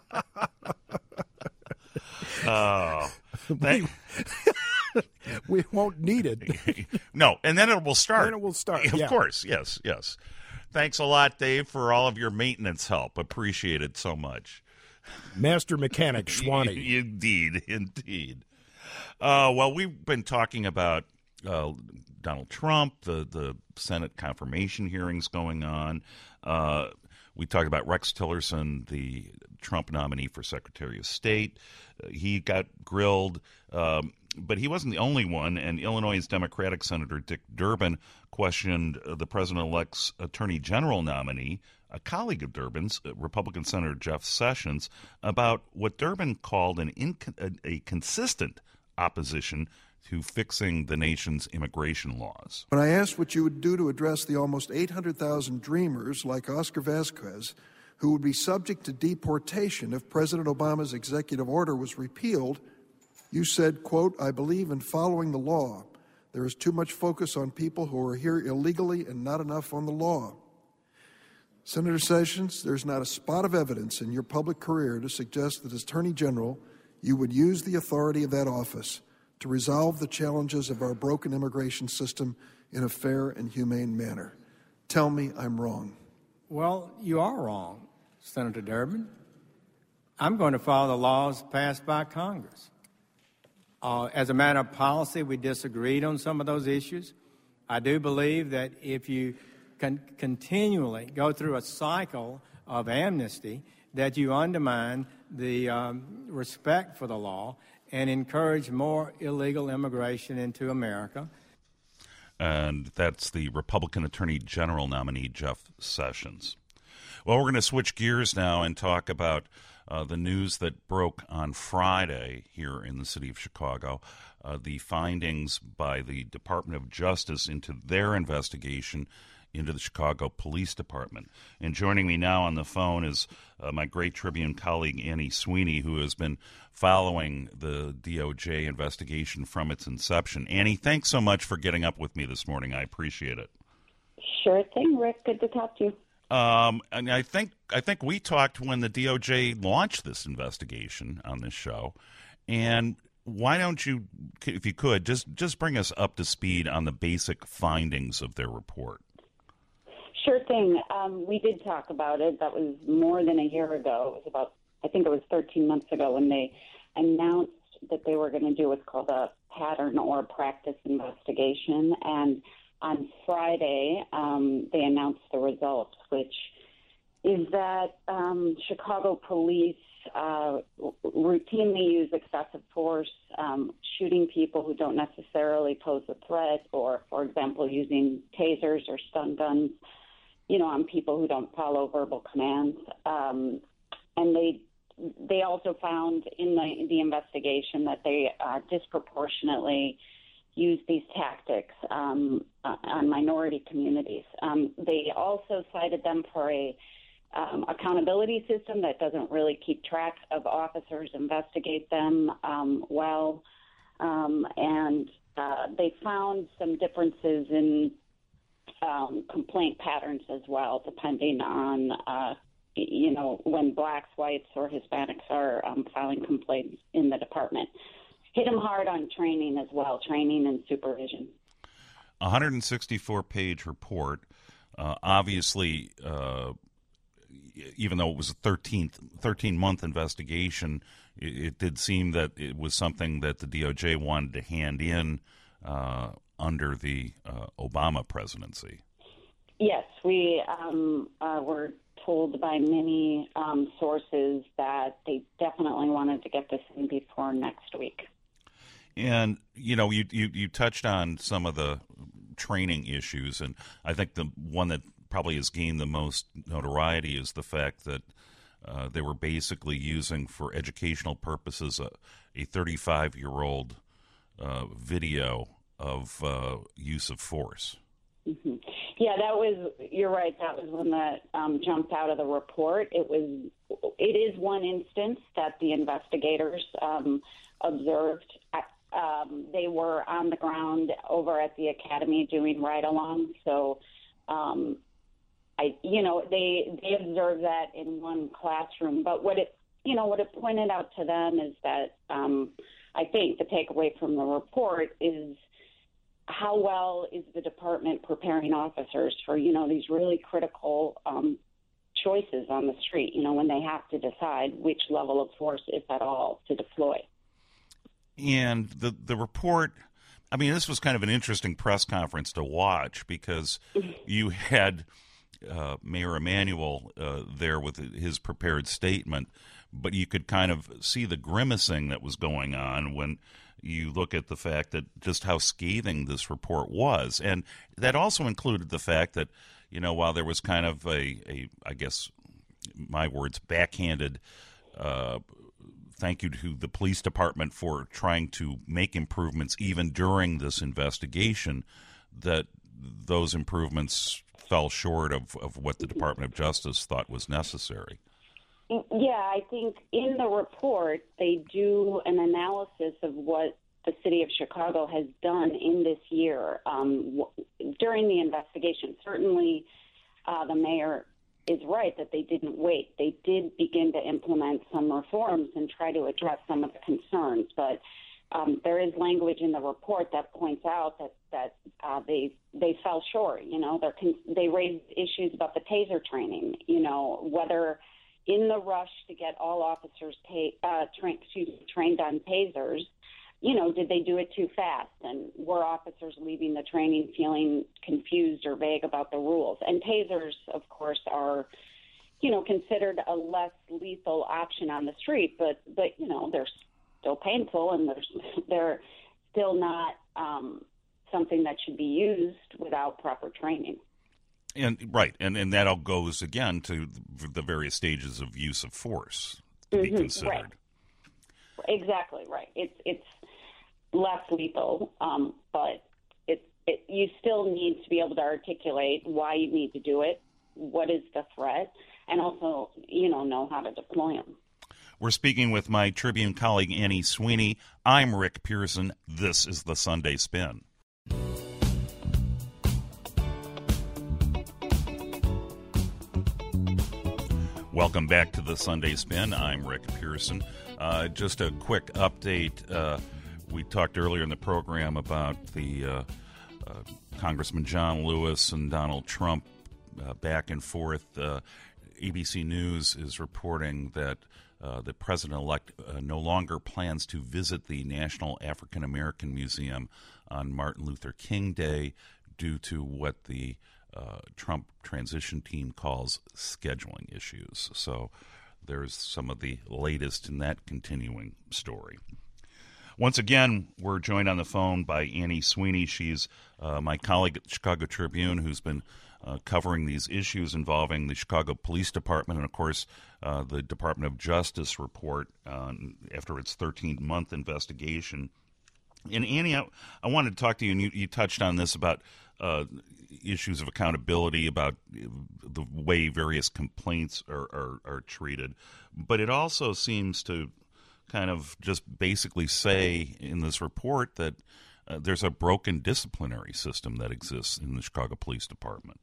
Oh. we, we won't need it. No, and then it will start. Then it will start. Of yeah. course. Yes. Yes. Thanks a lot, Dave, for all of your maintenance help. Appreciate it so much. Master Mechanic Schwanny. Indeed, indeed. Uh, well, we've been talking about uh, Donald Trump, the, the Senate confirmation hearings going on. Uh, we talked about Rex Tillerson, the Trump nominee for Secretary of State. Uh, he got grilled, um, but he wasn't the only one, and Illinois' Democratic Senator Dick Durbin questioned uh, the president-elect's Attorney General nominee, a colleague of Durbin's, uh, Republican Senator Jeff Sessions, about what Durbin called an inc- a, a consistent opposition to fixing the nation's immigration laws. When I asked what you would do to address the almost eight hundred thousand dreamers like Oscar Vasquez who would be subject to deportation if President Obama's executive order was repealed, You said, quote, I believe in following the law. There is too much focus on people who are here illegally and not enough on the law. Senator Sessions, there's not a spot of evidence in your public career to suggest that as Attorney General, you would use the authority of that office to resolve the challenges of our broken immigration system in a fair and humane manner. Tell me I'm wrong. Well, you are wrong, Senator Durbin. I'm going to follow the laws passed by Congress. Uh, as a matter of policy, we disagreed on some of those issues. I do believe that if you can continually go through a cycle of amnesty, that you undermine the um, respect for the law and encourage more illegal immigration into America. And that's the Republican Attorney General nominee, Jeff Sessions. Well, we're going to switch gears now and talk about uh, the news that broke on Friday here in the city of Chicago, uh, the findings by the Department of Justice into their investigation into the Chicago Police Department. And joining me now on the phone is uh, my great Tribune colleague, Annie Sweeney, who has been following the D O J investigation from its inception. Annie, thanks so much for getting up with me this morning. I appreciate it. Sure thing, Rick. Good to talk to you. Um, and I think I think we talked when the D O J launched this investigation on this show. And why don't you, if you could, just, just bring us up to speed on the basic findings of their report? Sure thing. Um, we did talk about it. That was more than a year ago. It was about, I think it was thirteen months ago when they announced that they were going to do what's called a pattern or practice investigation. And on Friday, um, they announced the results, which is that um, Chicago police uh, routinely use excessive force, um, shooting people who don't necessarily pose a threat, or, for example, using tasers or stun guns, you know, on people who don't follow verbal commands. Um, and they they also found in the, the investigation that they uh, disproportionately use these tactics um, uh, on minority communities. Um, they also cited them for a um, accountability system that doesn't really keep track of officers, investigate them um, well, um, and uh, they found some differences in um, complaint patterns as well, depending on, uh, you know, when blacks, whites, or Hispanics are um, filing complaints in the department. Hit them hard on training as well, training and supervision. one hundred sixty-four page report. Uh, obviously, uh, even though it was a thirteen-month investigation, it, it did seem that it was something that the D O J wanted to hand in uh, under the uh, Obama presidency. Yes, we um, uh, were told by many um, sources that they definitely wanted to get this in before next week. And, you know, you, you, you touched on some of the training issues, and I think the one that probably has gained the most notoriety is the fact that uh, they were basically using for educational purposes a, a thirty-five-year-old uh, video of uh, use of force. Mm-hmm. Yeah, that was, you're right, that was one that um, jumped out of the report. It was, it is one instance that the investigators um, observed. Um, they were on the ground over at the academy doing ride-along, so um, I, you know, they they observed that in one classroom. But what it, you know, what it pointed out to them is that um, I think the takeaway from the report is how well is the department preparing officers for, you know, these really critical um, choices on the street, you know, when they have to decide which level of force, if at all, to deploy. And the the report, I mean, this was kind of an interesting press conference to watch because you had uh, Mayor Emanuel uh, there with his prepared statement, but you could kind of see the grimacing that was going on when you look at the fact that just how scathing this report was. And that also included the fact that, you know, while there was kind of a, a I guess, my words, backhanded uh thank you to the police department for trying to make improvements even during this investigation, that those improvements fell short of, of what the Department of Justice thought was necessary. Yeah, I think in the report they do an analysis of what the city of Chicago has done in this year um, w- during the investigation. Certainly, uh, the mayor is right that they didn't wait. They did begin to implement some reforms and try to address some of the concerns, but um, there is language in the report that points out that that uh, they they fell short. You know, they're con- they raised issues about the taser training. You know, whether in the rush to get all officers ta- uh, tra- excuse me, trained on tasers, you know, did they do it too fast? And were officers leaving the training feeling confused or vague about the rules? And tasers, of course, are, you know, considered a less lethal option on the street, but, but you know, they're still painful and they're, they're still not um, something that should be used without proper training. And right, and, and that all goes, again, to the various stages of use of force to mm-hmm, be considered. Right. Exactly, right. It's it's less lethal, um, but it, it you still need to be able to articulate why you need to do it, what is the threat, and also, you know, know how to deploy them. We're speaking with my Tribune colleague, Annie Sweeney. I'm Rick Pearson. This is the Sunday Spin. Welcome back to the Sunday Spin. I'm Rick Pearson. Uh, just a quick update. Uh, we talked earlier in the program about the uh, uh, Congressman John Lewis and Donald Trump uh, back and forth. Uh, A B C News is reporting that uh, the president-elect uh, no longer plans to visit the National African American Museum on Martin Luther King Day due to what the Uh, Trump transition team calls scheduling issues. So there's some of the latest in that continuing story. Once again, we're joined on the phone by Annie Sweeney. She's uh, my colleague at the Chicago Tribune who's been uh, covering these issues involving the Chicago Police Department and, of course, uh, the Department of Justice report uh, after its thirteen-month investigation. And, Annie, I, I wanted to talk to you, and you, you touched on this about uh, issues of accountability, about the way various complaints are, are, are treated. But it also seems to kind of just basically say in this report that uh, there's a broken disciplinary system that exists in the Chicago Police Department.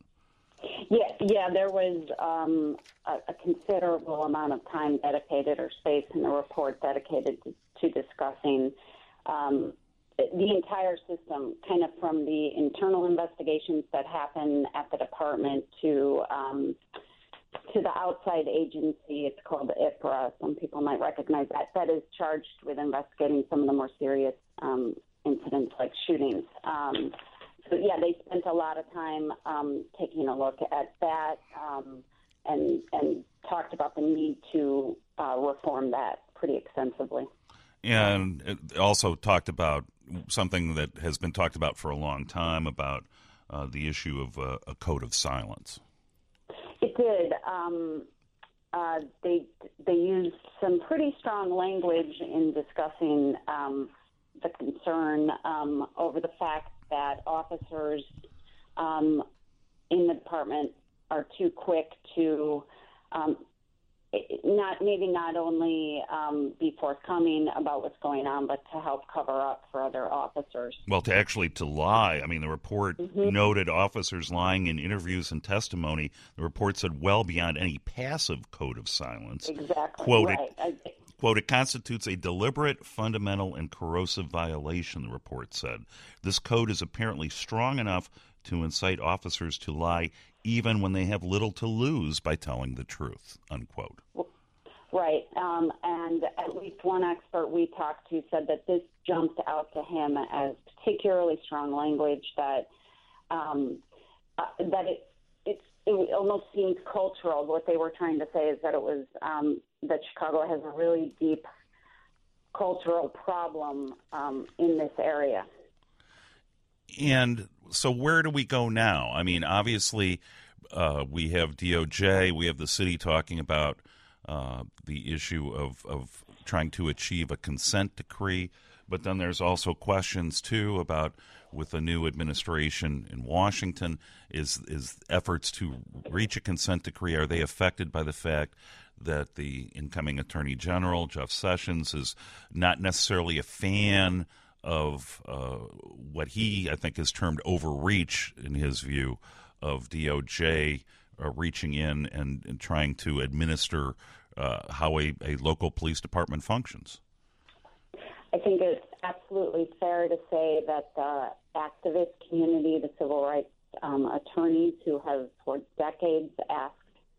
Yeah, yeah, there was um, a, a considerable amount of time dedicated or space in the report dedicated to, to discussing um, the entire system, kind of from the internal investigations that happen at the department to um, to the outside agency. It's called I P R A. Some people might recognize that. That is charged with investigating some of the more serious um, incidents like shootings. Um, so, yeah, they spent a lot of time um, taking a look at that um, and, and talked about the need to uh, reform that pretty extensively. And it also talked about something that has been talked about for a long time, about uh, the issue of uh, a code of silence. It did. Um, uh, they they used some pretty strong language in discussing um, the concern um, over the fact that officers um, in the department are too quick to um, not maybe not only um, be forthcoming about what's going on, but to help cover up for other officers. Well, to actually to lie. I mean, the report mm-hmm. noted officers lying in interviews and testimony. The report said well beyond any passive code of silence. Exactly. Quote, right. it, quote, it constitutes a deliberate, fundamental, and corrosive violation, the report said. This code is apparently strong enough to incite officers to lie even when they have little to lose by telling the truth, unquote. Right. Um, and at least one expert we talked to said that this jumped out to him as particularly strong language, that um, uh, that it, it's, it almost seems cultural. What they were trying to say is that it was um, that Chicago has a really deep cultural problem um, in this area. And so where do we go now? I mean, obviously, uh, we have D O J, we have the city talking about uh, the issue of, of trying to achieve a consent decree, But then there's also questions, too, about with the new administration in Washington, is is efforts to reach a consent decree, are they affected by the fact that the incoming Attorney General, Jeff Sessions, is not necessarily a fan of uh, what he, I think, has termed overreach, in his view, of D O J uh, reaching in and, and trying to administer uh, how a, a local police department functions? I think it's absolutely fair to say that the activist community, the civil rights um, attorneys who have for decades asked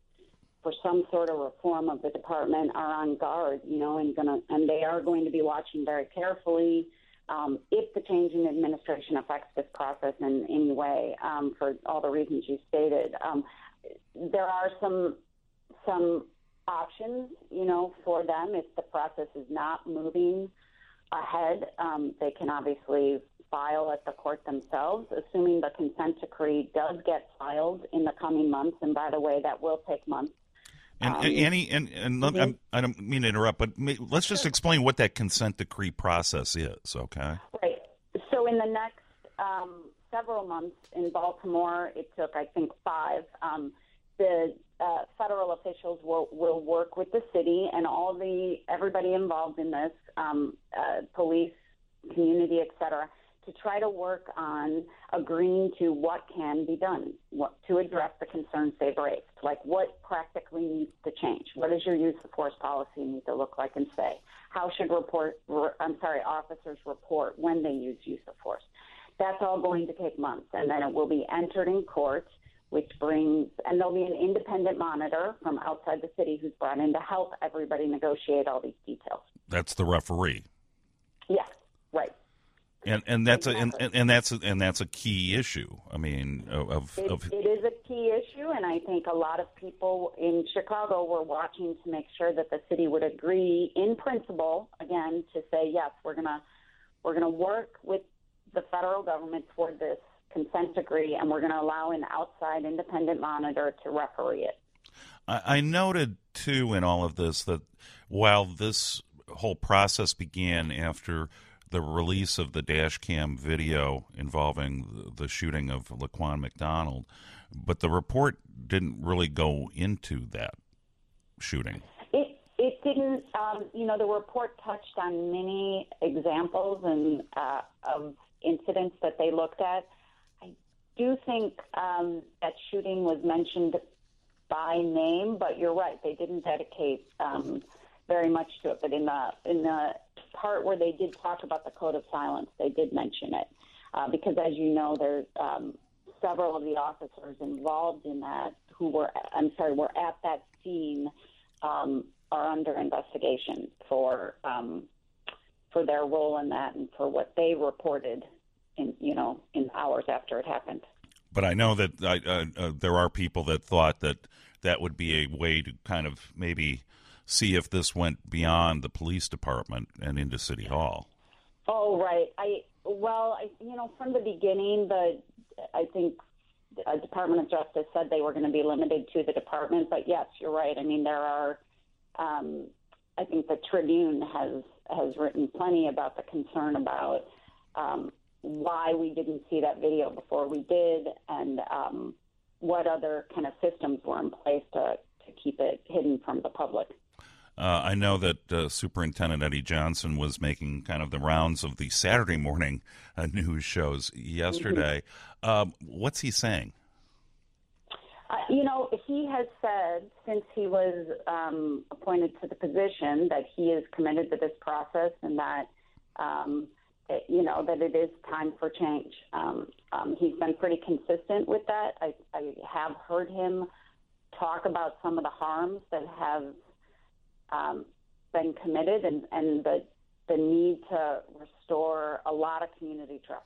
for some sort of reform of the department are on guard, you know, and gonna and they are going to be watching very carefully um, if the change in administration affects this process in any way, um, for all the reasons you stated. Um, there are some some options, you know, for them if the process is not moving ahead. Um, they can obviously file at the court themselves, assuming the consent decree does get filed in the coming months. And by the way, that will take months. And, um, and Annie, and, and mm-hmm. I'm, I don't mean to interrupt, but may, let's just explain what that consent decree process is, okay? Right. So in the next um, several months in Baltimore, it took, I think, five. Um, the uh, federal officials will, will work with the city and all the everybody involved in this, um, uh, police, community, et cetera, to try to work on agreeing to what can be done what, to address the concerns they've raised. Like what practically needs to change? What does your use of force policy need to look like and say? How should report? Re, I'm sorry, officers report when they use use of force? That's all going to take months, and then it will be entered in court, which brings, and there'll be an independent monitor from outside the city who's brought in to help everybody negotiate all these details. That's the referee. Yes, right. And and that's exactly. a and, and that's a, and that's a key issue. I mean, of, it, of it is a key issue, and I think a lot of people in Chicago were watching to make sure that the city would agree, in principle, again, to say yes, we're gonna we're gonna work with the federal government toward this consent decree, and we're going to allow an outside independent monitor to referee it. I, I noted, too, in all of this that while this whole process began after the release of the dash cam video involving the, the shooting of Laquan McDonald, but the report didn't really go into that shooting. It it didn't. Um, you know, the report touched on many examples and uh, of incidents that they looked at. I do think um, that shooting was mentioned by name, but you're right, they didn't dedicate um, very much to it. But in the in the part where they did talk about the code of silence, they did mention it uh, because, as you know, there's um, several of the officers involved in that who were I'm sorry were at that scene um, are under investigation for um, for their role in that and for what they reported in you know in hours after it happened. But I know that uh, uh, there are people that thought that that would be a way to kind of maybe see if this went beyond the police department and into City Hall. Oh, right. I well, I, you know, from the beginning, the I think the Department of Justice said they were going to be limited to the department. But yes, you're right. I mean, there are. Um, I think the Tribune has has written plenty about the concern about. Um, why we didn't see that video before we did, and um, what other kind of systems were in place to, to keep it hidden from the public. Uh, I know that uh, Superintendent Eddie Johnson was making kind of the rounds of the Saturday morning uh, news shows yesterday. Mm-hmm. Um, what's he saying? Uh, you know, he has said since he was um, appointed to the position that he is committed to this process and that um, you know, that it is time for change. Um, um, he's been pretty consistent with that. I, I have heard him talk about some of the harms that have um, been committed and, and the, the need to restore a lot of community trust.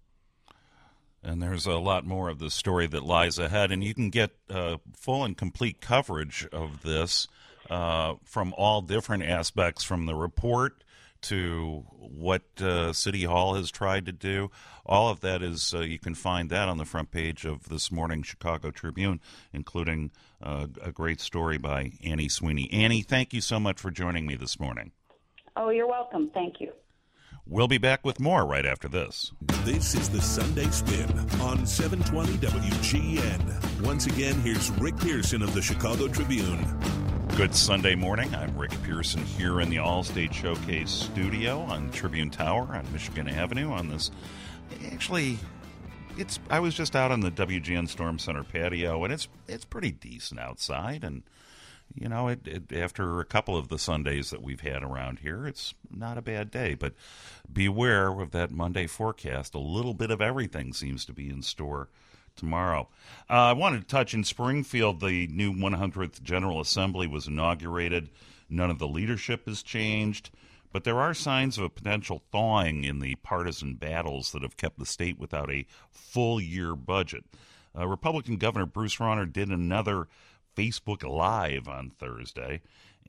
And there's a lot more of the story that lies ahead, and you can get uh, full and complete coverage of this uh, from all different aspects, from the report to what uh, City Hall has tried to do. All of that is, uh, you can find that on the front page of this morning's Chicago Tribune, including uh, a great story by Annie Sweeney. Annie, thank you so much for joining me this morning. Oh, you're welcome. Thank you. We'll be back with more right after this. This is the Sunday Spin on seven twenty W G N. Once again, here's Rick Pearson of the Chicago Tribune. Good Sunday morning. I'm Rick Pearson here in the Allstate Showcase studio on Tribune Tower on Michigan Avenue on this. Actually, it's I was just out on the W G N Storm Center patio, and it's it's pretty decent outside. And, you know, it, it, after a couple of the Sundays that we've had around here, it's not a bad day. But beware of that Monday forecast. A little bit of everything seems to be in store tomorrow. Uh, I wanted to touch in Springfield, the new one hundredth General Assembly was inaugurated. None of the leadership has changed, but there are signs of a potential thawing in the partisan battles that have kept the state without a full year budget. Uh, Republican Governor Bruce Rauner did another Facebook Live on Thursday,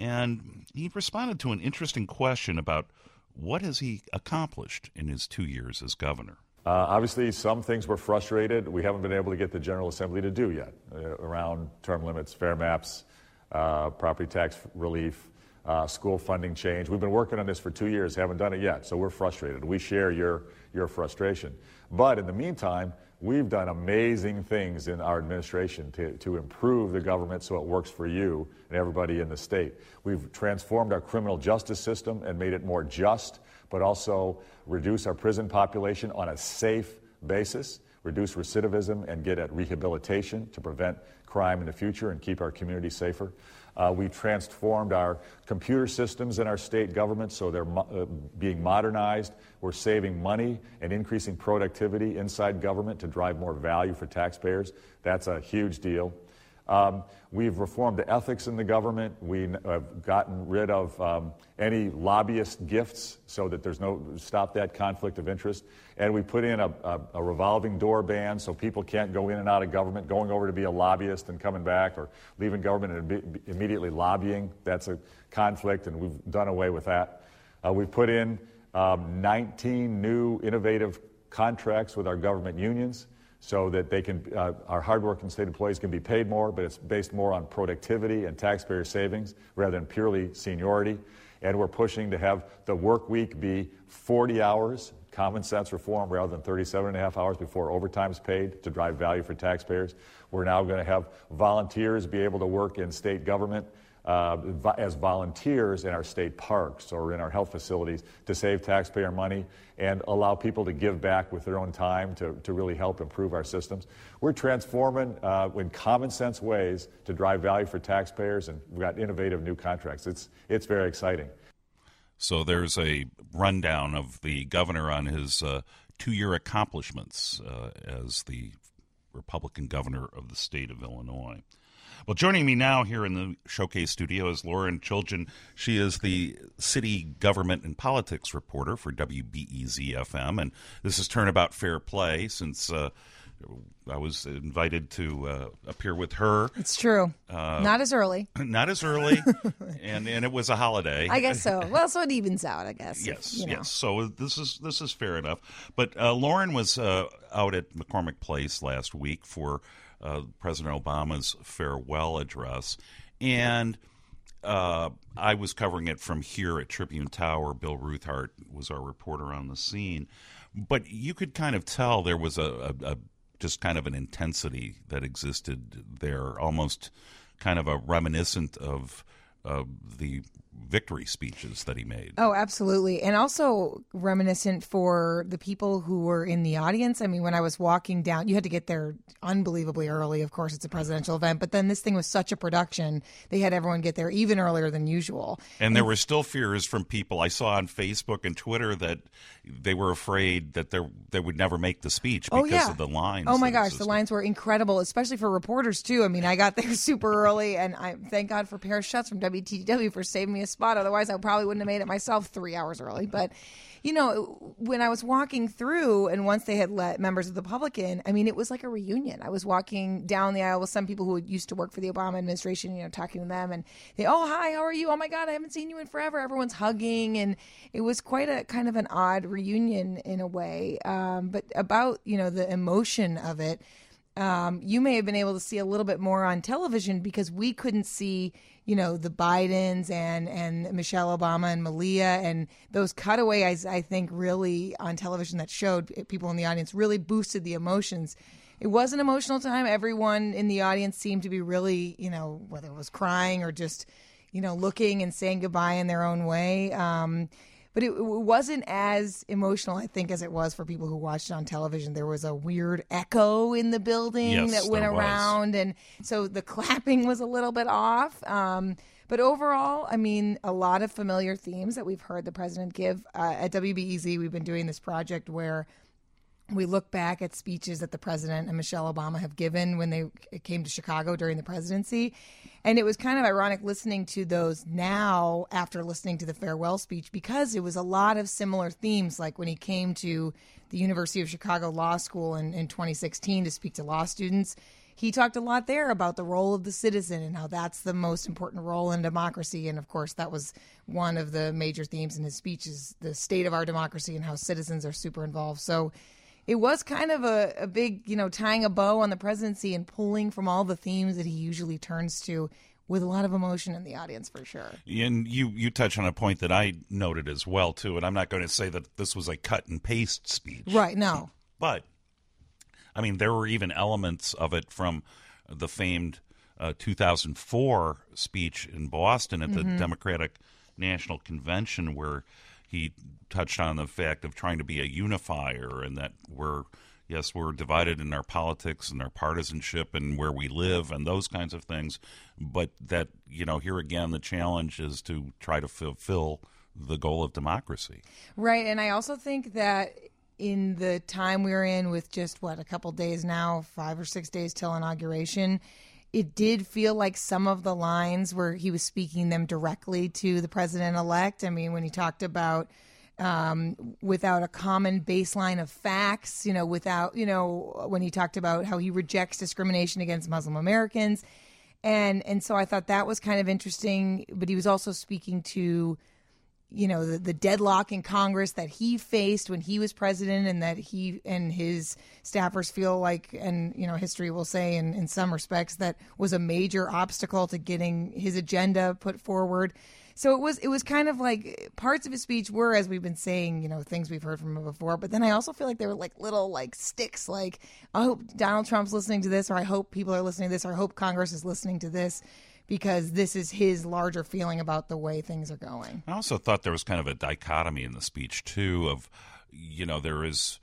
and he responded to an interesting question about what has he accomplished in his two years as governor. Uh, obviously, some things we're frustrated we haven't been able to get the General Assembly to do yet, uh, around term limits, fair maps, uh, property tax relief, uh, school funding change. We've been working on this for two years, haven't done it yet, so we're frustrated. We share your, your frustration. But in the meantime, we've done amazing things in our administration to, to improve the government so it works for you and everybody in the state. We've transformed our criminal justice system and made it more just, but also reduce our prison population on a safe basis, reduce recidivism, and get at rehabilitation to prevent crime in the future and keep our community safer. Uh, we transformed our computer systems in our state government so they're mo- uh, being modernized. We're saving money and increasing productivity inside government to drive more value for taxpayers. That's a huge deal. Um, we've reformed the ethics in the government. We have gotten rid of um, any lobbyist gifts so that there's no, stop that conflict of interest. And we put in a, a, a revolving door ban so people can't go in and out of government, going over to be a lobbyist and coming back, or leaving government and be, immediately lobbying. That's a conflict, and we've done away with that. Uh, we've put in um, nineteen new innovative contracts with our government unions, so that they can, uh, our hardworking state employees can be paid more, but it's based more on productivity and taxpayer savings rather than purely seniority. And we're pushing to have the work week be forty hours, common sense reform, rather than thirty-seven and a half hours before overtime is paid to drive value for taxpayers. We're now going to have volunteers be able to work in state government uh, as volunteers in our state parks or in our health facilities to save taxpayer money and allow people to give back with their own time to, to really help improve our systems. We're transforming uh, in common sense ways to drive value for taxpayers, and we've got innovative new contracts. It's, it's very exciting. So there's a rundown of the governor on his uh, two-year accomplishments uh, as the Republican governor of the state of Illinois. Well, joining me now here in the Showcase studio is Lauren Chilgen. She is the city government and politics reporter for W B E Z F M, and this is Turnabout Fair Play since uh, I was invited to uh, appear with her. It's true. Uh, not as early. Not as early, and, and it was a holiday. I guess so. Well, so it evens out, I guess. Yes, you know. yes. So this is this is fair enough. But uh, Lauren was uh, out at McCormick Place last week for Uh, President Obama's farewell address, and uh, I was covering it from here at Tribune Tower. Bill Ruthart was our reporter on the scene, but you could kind of tell there was a, a, a just kind of an intensity that existed there, almost kind of a reminiscent of uh, the victory speeches that he made. Oh, absolutely. And also reminiscent for the people who were in the audience. I mean, when I was walking down, you had to get there unbelievably early. Of course, it's a presidential event, but then this thing was such a production. They had everyone get there even earlier than usual. And there were still fears from people. I saw on Facebook and Twitter that they were afraid that they would never make the speech because oh, yeah. of the lines. Oh, my gosh. The lines were incredible, especially for reporters, too. I mean, I got there super early, and I thank God for Paris Schutz from W T W for saving me a spot. Otherwise, I probably wouldn't have made it myself three hours early. But, you know, when I was walking through and once they had let members of the public in, I mean, it was like a reunion. I was walking down the aisle with some people who used to work for the Obama administration, you know, talking to them. And they, oh, hi, how are you? Oh, my God, I haven't seen you in forever. Everyone's hugging. And it was quite a kind of an odd reunion in a way. Um, but about, you know, the emotion of it, um, you may have been able to see a little bit more on television because we couldn't see, you know, the Bidens and, and Michelle Obama and Malia and those cutaways, I think, really on television that showed people in the audience really boosted the emotions. It was an emotional time. Everyone in the audience seemed to be really, you know, whether it was crying or just, you know, looking and saying goodbye in their own way. Um, But it, it wasn't as emotional, I think, as it was for people who watched it on television. There was a weird echo in the building Yes, that went there was. around, and so the clapping was a little bit off. Um, but overall, I mean, a lot of familiar themes that we've heard the president give. Uh, at W B E Z, we've been doing this project where we look back at speeches that the president and Michelle Obama have given when they came to Chicago during the presidency. And it was kind of ironic listening to those now after listening to the farewell speech because it was a lot of similar themes, like when he came to the University of Chicago Law School in, in twenty sixteen to speak to law students. He talked a lot there about the role of the citizen and how that's the most important role in democracy. And, of course, that was one of the major themes in his speech is the state of our democracy and how citizens are super involved. So it was kind of a, a big, you know, tying a bow on the presidency and pulling from all the themes that he usually turns to with a lot of emotion in the audience, for sure. And you, you touch on a point that I noted as well, too, and I'm not going to say that this was a cut and paste speech. Right, no. But, I mean, there were even elements of it from the famed uh, two thousand four speech in Boston at the Mhm. Democratic National Convention where he touched on the fact of trying to be a unifier and that we're, yes, we're divided in our politics and our partisanship and where we live and those kinds of things. But that, you know, here again, the challenge is to try to fulfill the goal of democracy. Right. And I also think that in the time we're in with just, what, a couple days now, five or six days till inauguration, it did feel like some of the lines where he was speaking them directly to the president-elect. I mean, when he talked about um, without a common baseline of facts, you know, without, you know, when he talked about how he rejects discrimination against Muslim Americans. And and so I thought that was kind of interesting. But he was also speaking to, you know, the, the deadlock in Congress that he faced when he was president and that he and his staffers feel like, and, you know, history will say in, in some respects that was a major obstacle to getting his agenda put forward. So it was it was kind of like parts of his speech were, as we've been saying, you know, things we've heard from him before. But then I also feel like they were like little like sticks, like I hope Donald Trump's listening to this, or I hope people are listening to this, or I hope Congress is listening to this, because this is his larger feeling about the way things are going. I also thought there was kind of a dichotomy in the speech, too, of, you know, there is,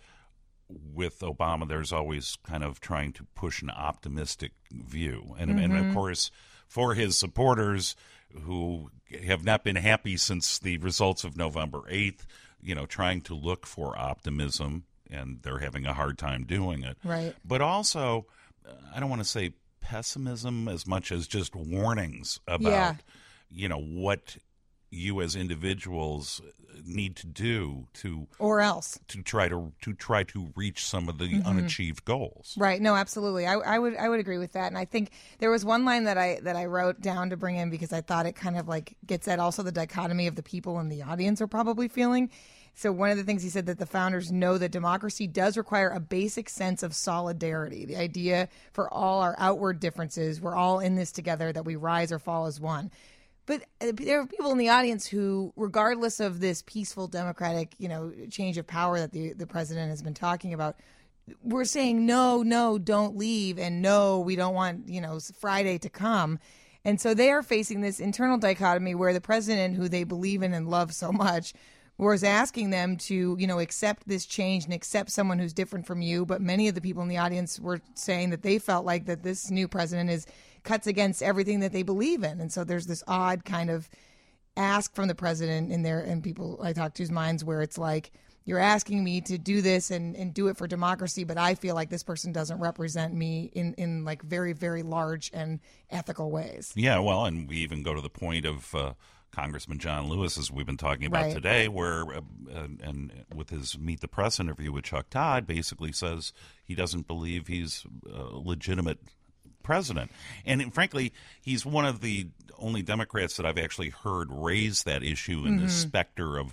with Obama, there's always kind of trying to push an optimistic view. And, mm-hmm. and of course, for his supporters who have not been happy since the results of November eighth, you know, trying to look for optimism, and they're having a hard time doing it. Right. But also, I don't want to say pessimism as much as just warnings about, yeah. you know, what you as individuals need to do to or else to try to to try to reach some of the mm-hmm. unachieved goals. Right. No, absolutely. I, I would I would agree with that. And I think there was one line that I that I wrote down to bring in because I thought it kind of like gets at also the dichotomy of the people in the audience are probably feeling. So one of the things he said that the founders know that democracy does require a basic sense of solidarity. The idea for all our outward differences, we're all in this together, that we rise or fall as one. But there are people in the audience who, regardless of this peaceful democratic, you know, change of power that the, the president has been talking about, we're saying, no, no, don't leave. And no, we don't want, you know, Friday to come. And so they are facing this internal dichotomy where the president, who they believe in and love so much, was asking them to, you know, accept this change and accept someone who's different from you. But many of the people in the audience were saying that they felt like that this new president is cuts against everything that they believe in. And so there's this odd kind of ask from the president in there, and people I talk to's minds where it's like, you're asking me to do this and, and do it for democracy, but I feel like this person doesn't represent me in, in like very, very large and ethical ways. Yeah, well, and we even go to the point of uh, Congressman John Lewis, as we've been talking about right. today, where uh, and, and with his Meet the Press interview with Chuck Todd, basically says he doesn't believe he's a legitimate president. And frankly, he's one of the only Democrats that I've actually heard raise that issue in mm-hmm. the specter of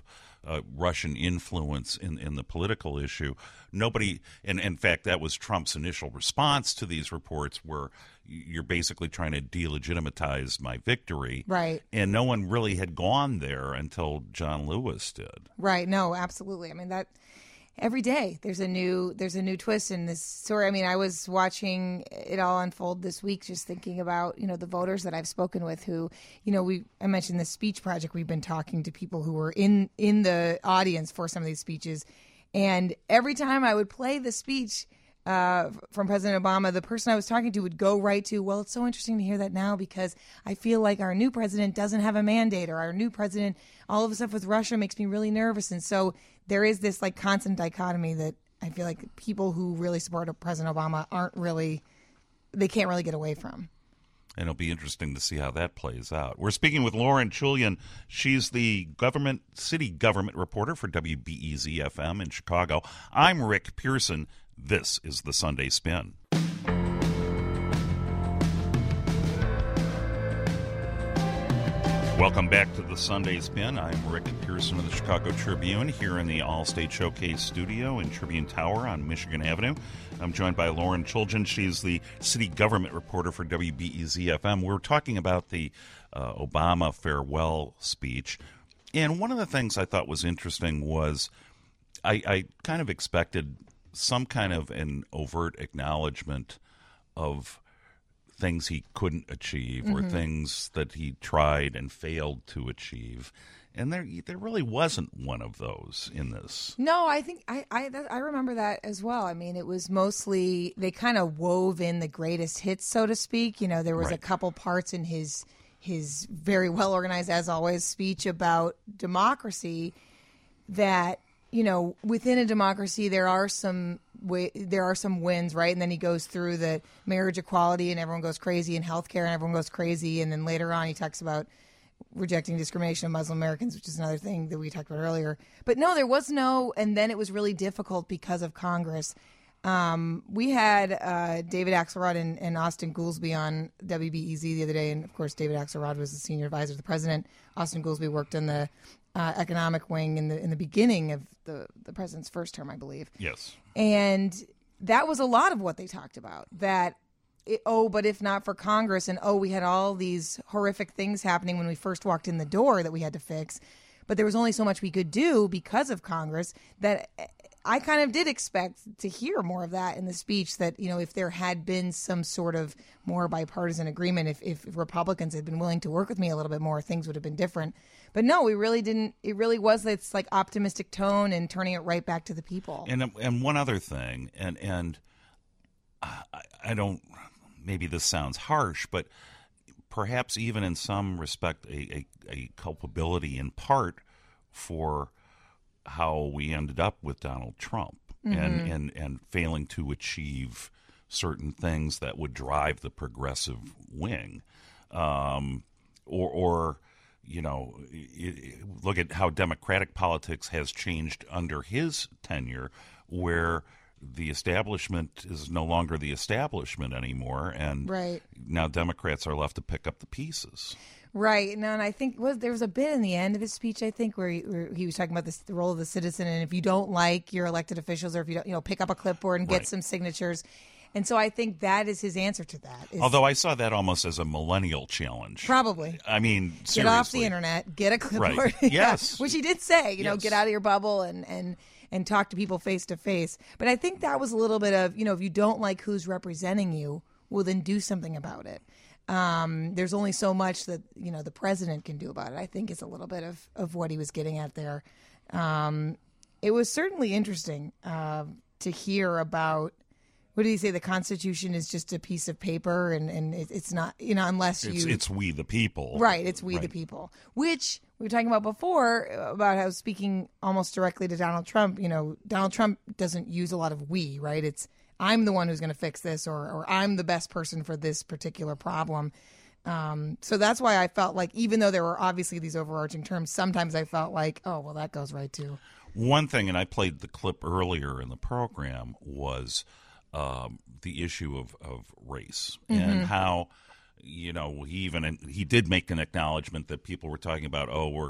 uh, Russian influence in, in the political issue. Nobody, and in fact, that was Trump's initial response to these reports, where you're basically trying to delegitimize my victory. Right. And no one really had gone there until John Lewis did. Right. No, absolutely. I mean, that every day there's a new there's a new twist in this story. I mean, I was watching it all unfold this week, just thinking about, you know, the voters that I've spoken with who, you know, we I mentioned the speech project. We've been talking to people who were in in the audience for some of these speeches. And every time I would play the speech uh, from President Obama, the person I was talking to would go right to, well, it's so interesting to hear that now because I feel like our new president doesn't have a mandate, or our new president, all of the stuff with Russia makes me really nervous. And so there is this like constant dichotomy that I feel like people who really support President Obama aren't really, they can't really get away from. And it'll be interesting to see how that plays out. We're speaking with Lauren Chulian. She's the government, city government reporter for W B E Z F M in Chicago. I'm Rick Pearson. This is the Sunday Spin. Welcome back to the Sunday Spin. I'm Rick Pearson of the Chicago Tribune here in the Allstate Showcase studio in Tribune Tower on Michigan Avenue. I'm joined by Lauren Chulian. She's the city government reporter for W B E Z F M. We're talking about the uh, Obama farewell speech. And one of the things I thought was interesting was I, I kind of expected some kind of an overt acknowledgement of things he couldn't achieve, mm-hmm. or things that he tried and failed to achieve. And there there really wasn't one of those in this. No, I think I I, that, I remember that as well. I mean, it was mostly, they kind of wove in the greatest hits, so to speak. You know, there was right. a couple parts in his his very well organized, as always, speech about democracy that, you know, within a democracy, there are some way, there are some wins, right? And then he goes through the marriage equality, and everyone goes crazy, and healthcare, and everyone goes crazy. And then later on, he talks about rejecting discrimination of Muslim Americans, which is another thing that we talked about earlier. But no, there was no, and then it was really difficult because of Congress. Um, we had uh, David Axelrod and, and Austin Goolsbee on W B E Z the other day, and of course, David Axelrod was the senior advisor to the president. Austin Goolsbee worked in the Uh, economic wing in the in the beginning of the, the president's first term, I believe. Yes. And that was a lot of what they talked about. That, it, oh, but if not for Congress, and oh, we had all these horrific things happening when we first walked in the door that we had to fix. But there was only so much we could do because of Congress, that I kind of did expect to hear more of that in the speech, that, you know, if there had been some sort of more bipartisan agreement, if, if Republicans had been willing to work with me a little bit more, things would have been different. But no, we really didn't. It really was this like optimistic tone and turning it right back to the people. And and one other thing, and and I, I don't, maybe this sounds harsh, but perhaps even in some respect a, a, a culpability in part for how we ended up with Donald Trump, mm-hmm. and, and, and failing to achieve certain things that would drive the progressive wing. Um, or, or, you know, look at how Democratic politics has changed under his tenure, where the establishment is no longer the establishment anymore, and right. now Democrats are left to pick up the pieces. Right. No, and I think was there was a bit in the end of his speech, I think, where he, where he was talking about this, the role of the citizen, and if you don't like your elected officials, or if you don't, you know, pick up a clipboard and get right. some signatures. And so I think that is his answer to that. Is, Although I saw that almost as a millennial challenge. Probably. I mean, seriously. Get off the internet, get a clipboard. Right. yeah. Yes. Which he did say, you yes. know, get out of your bubble and, and, and talk to people face to face. But I think that was a little bit of, you know, if you don't like who's representing you, well, then do something about it. Um, there's only so much that, you know, the president can do about it. I think is a little bit of, of what he was getting at there. Um, it was certainly interesting uh, to hear about, what did he say? The Constitution is just a piece of paper, and, and it, it's not, you know, unless you... It's, it's we the people. Right, it's we right. the people. Which we were talking about before, about how speaking almost directly to Donald Trump, you know, Donald Trump doesn't use a lot of we, right? It's, I'm the one who's going to fix this, or, or I'm the best person for this particular problem. Um, so that's why I felt like, even though there were obviously these overarching terms, sometimes I felt like, oh, well, that goes right too. One thing, and I played the clip earlier in the program, was um, the issue of, of race, mm-hmm. and how, you know, he even, he did make an acknowledgement that people were talking about, oh, we're,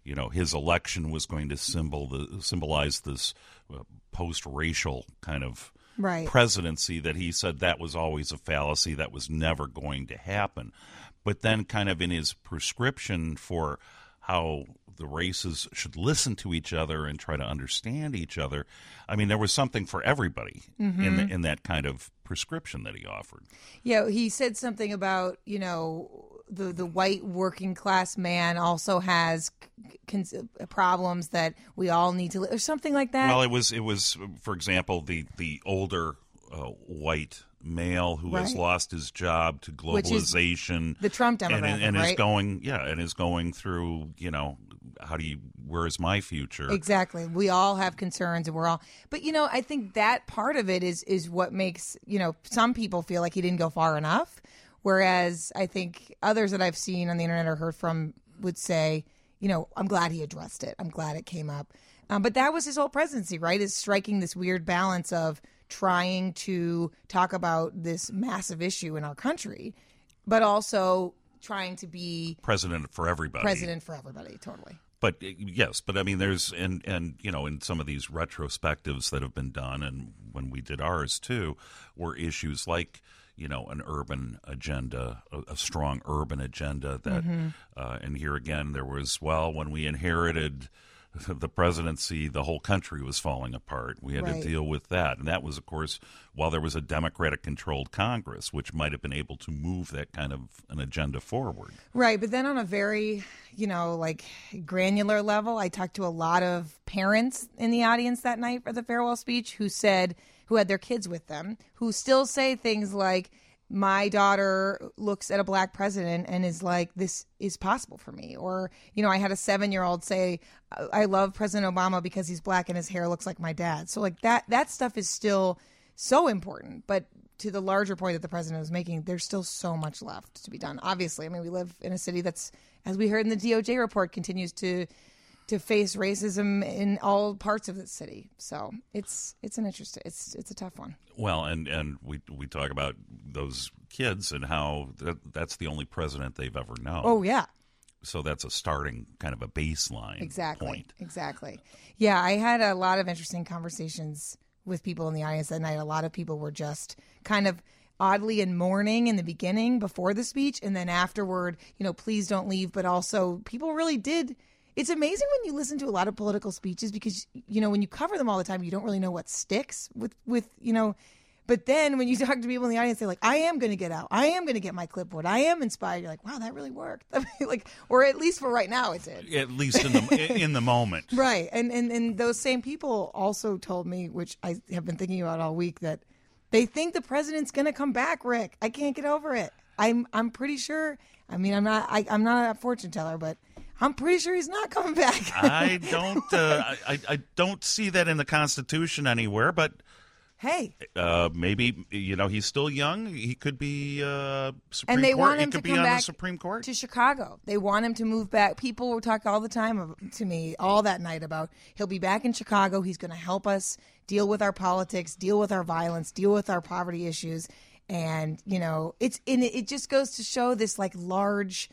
you know, his election was going to symbol the symbolize this uh, post-racial kind of right. presidency, that he said that was always a fallacy, that was never going to happen. But then kind of in his prescription for how the races should listen to each other and try to understand each other, I mean, there was something for everybody Mm-hmm. in the, in that kind of prescription that he offered. Yeah, he said something about, you know, the the white working class man also has con- problems that we all need to li- or something like that. Well, it was it was for example the the older uh, white male who has Right. lost his job to Which is globalization, the Trump and, demographic, and is right? going yeah, and is going through, you know, how do you where is my future? Exactly. We all have concerns, and we're all. But you know, I think that part of it is is what makes, you know, some people feel like he didn't go far enough, whereas I think others that I've seen on the internet or heard from would say, you know, I'm glad he addressed it. I'm glad it came up. Um, but that was his whole presidency, right? Is striking this weird balance of trying to talk about this massive issue in our country, but also trying to be President for everybody. president for everybody. Totally. But uh, yes, but I mean, there's and and you know, in some of these retrospectives that have been done, and when we did ours too, were issues like, you know, an urban agenda, a, a strong urban agenda. That, Mm-hmm. uh, and here again, there was well, when we inherited the presidency, the whole country was falling apart. We had Right. to deal with that, and that was, of course, while there was a Democratic-controlled Congress, which might have been able to move that kind of an agenda forward. Right, but then on a very, you know, like granular level, I talked to a lot of parents in the audience that night for the farewell speech who said, who had their kids with them, who still say things like, my daughter looks at a black president and is like, this is possible for me. Or, you know, I had a seven-year-old say, I love President Obama because he's black and his hair looks like my dad. So, like, that that stuff is still so important. But to the larger point that the president was making, there's still so much left to be done. Obviously, I mean, we live in a city that's, as we heard in the D O J report, continues to to face racism in all parts of the city. So it's it's an interesting, it's it's a tough one. Well, and, and we we talk about those kids and how that, that's the only president they've ever known. Oh, yeah. So that's a starting kind of a baseline Exactly. point. Exactly. Yeah, I had a lot of interesting conversations with people in the audience that night. A lot of people were just kind of oddly in mourning in the beginning before the speech, and then afterward, you know, please don't leave. But also, people really did. It's amazing when you listen to a lot of political speeches because, you know, when you cover them all the time, you don't really know what sticks with, with you know. But then when you talk to people in the audience, they're like, I am going to get out. I am going to get my clipboard. I am inspired. You're like, wow, that really worked. Like, or at least for right now, it did. At least in the in the moment. Right. And, and and those same people also told me, which I have been thinking about all week, that they think the president's going to come back, Rick. I can't get over it. I'm I'm pretty sure. I mean, I'm not I, I'm not a fortune teller, but I'm pretty sure he's not coming back. I don't uh, I, I don't see that in the Constitution anywhere, but hey, uh, maybe, you know, he's still young. He could be uh, Supreme and they Court. want he him could to be come on back the Supreme Court to Chicago. They want him to move back. People were talking all the time to me all that night about he'll be back in Chicago. He's going to help us deal with our politics, deal with our violence, deal with our poverty issues. And, you know, it's and it just goes to show this like large,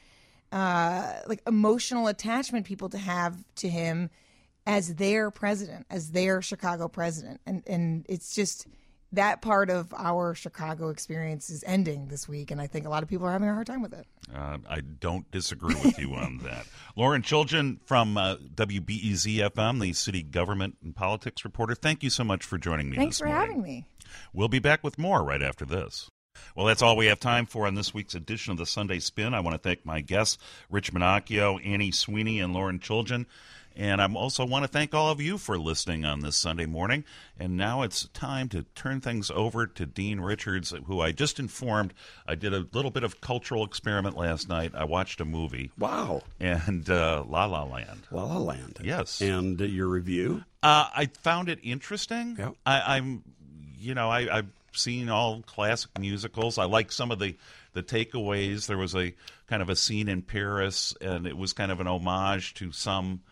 uh, like emotional attachment people to have to him as their president, as their Chicago president. And, and it's just that part of our Chicago experience is ending this week. And I think a lot of people are having a hard time with it. Uh, I don't disagree with you on that. Lauren Chilgen from uh, W B E Z F M, the city government and politics reporter. Thank you so much for joining me Thanks this for morning. having me. We'll be back with more right after this. Well, that's all we have time for on this week's edition of the Sunday Spin. I want to thank my guests, Rich Minacchio, Annie Sweeney, and Lauren Chilgen. And I also want to thank all of you for listening on this Sunday morning. And now it's time to turn things over to Dean Richards, who I just informed I did a little bit of cultural experiment last night. I watched a movie. Wow. And uh, La La Land. La La Land. Yes. And uh, your review? Uh, I found it interesting. Yep. I, I'm, you know, I, I've seen all classic musicals. I like some of the, the takeaways. There was a kind of a scene in Paris, and it was kind of an homage to some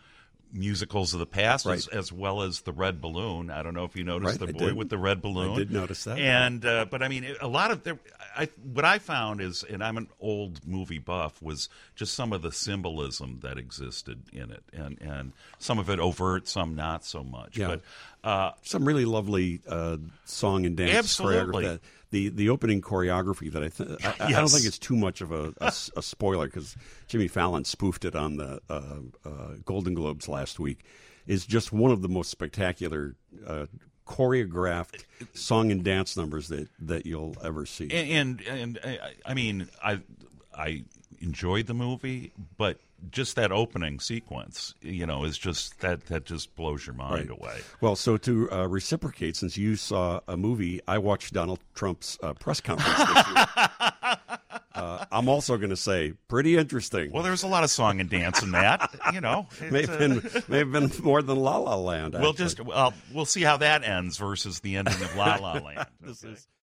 musicals of the past, Right. as, as well as the Red Balloon. I don't know if you noticed Right, the I boy did. with the red balloon. I did notice that. And uh, but I mean, a lot of there. I what I found is, and I'm an old movie buff, was just some of the symbolism that existed in it, and and some of it overt, some not so much. Yeah. But uh, some really lovely uh, song and dance Absolutely. choreography. The the opening choreography that I th- I, I don't Yes. think it's too much of a, a s- a spoiler because Jimmy Fallon spoofed it on the uh, uh, Golden Globes last week. Is just one of the most spectacular uh, choreographed song and dance numbers that, that you'll ever see. And and, and I, I mean, I I enjoyed the movie, but just that opening sequence, you know, is just that that just blows your mind Right. away. Well, so to uh, reciprocate, since you saw a movie, I watched Donald Trump's uh, press conference this year. Uh, I'm also going to say, pretty interesting. Well, there's a lot of song and dance in that, you know. may have been may have been more than La La Land. We'll actually. just well, we'll see how that ends versus the ending of La La Land. This is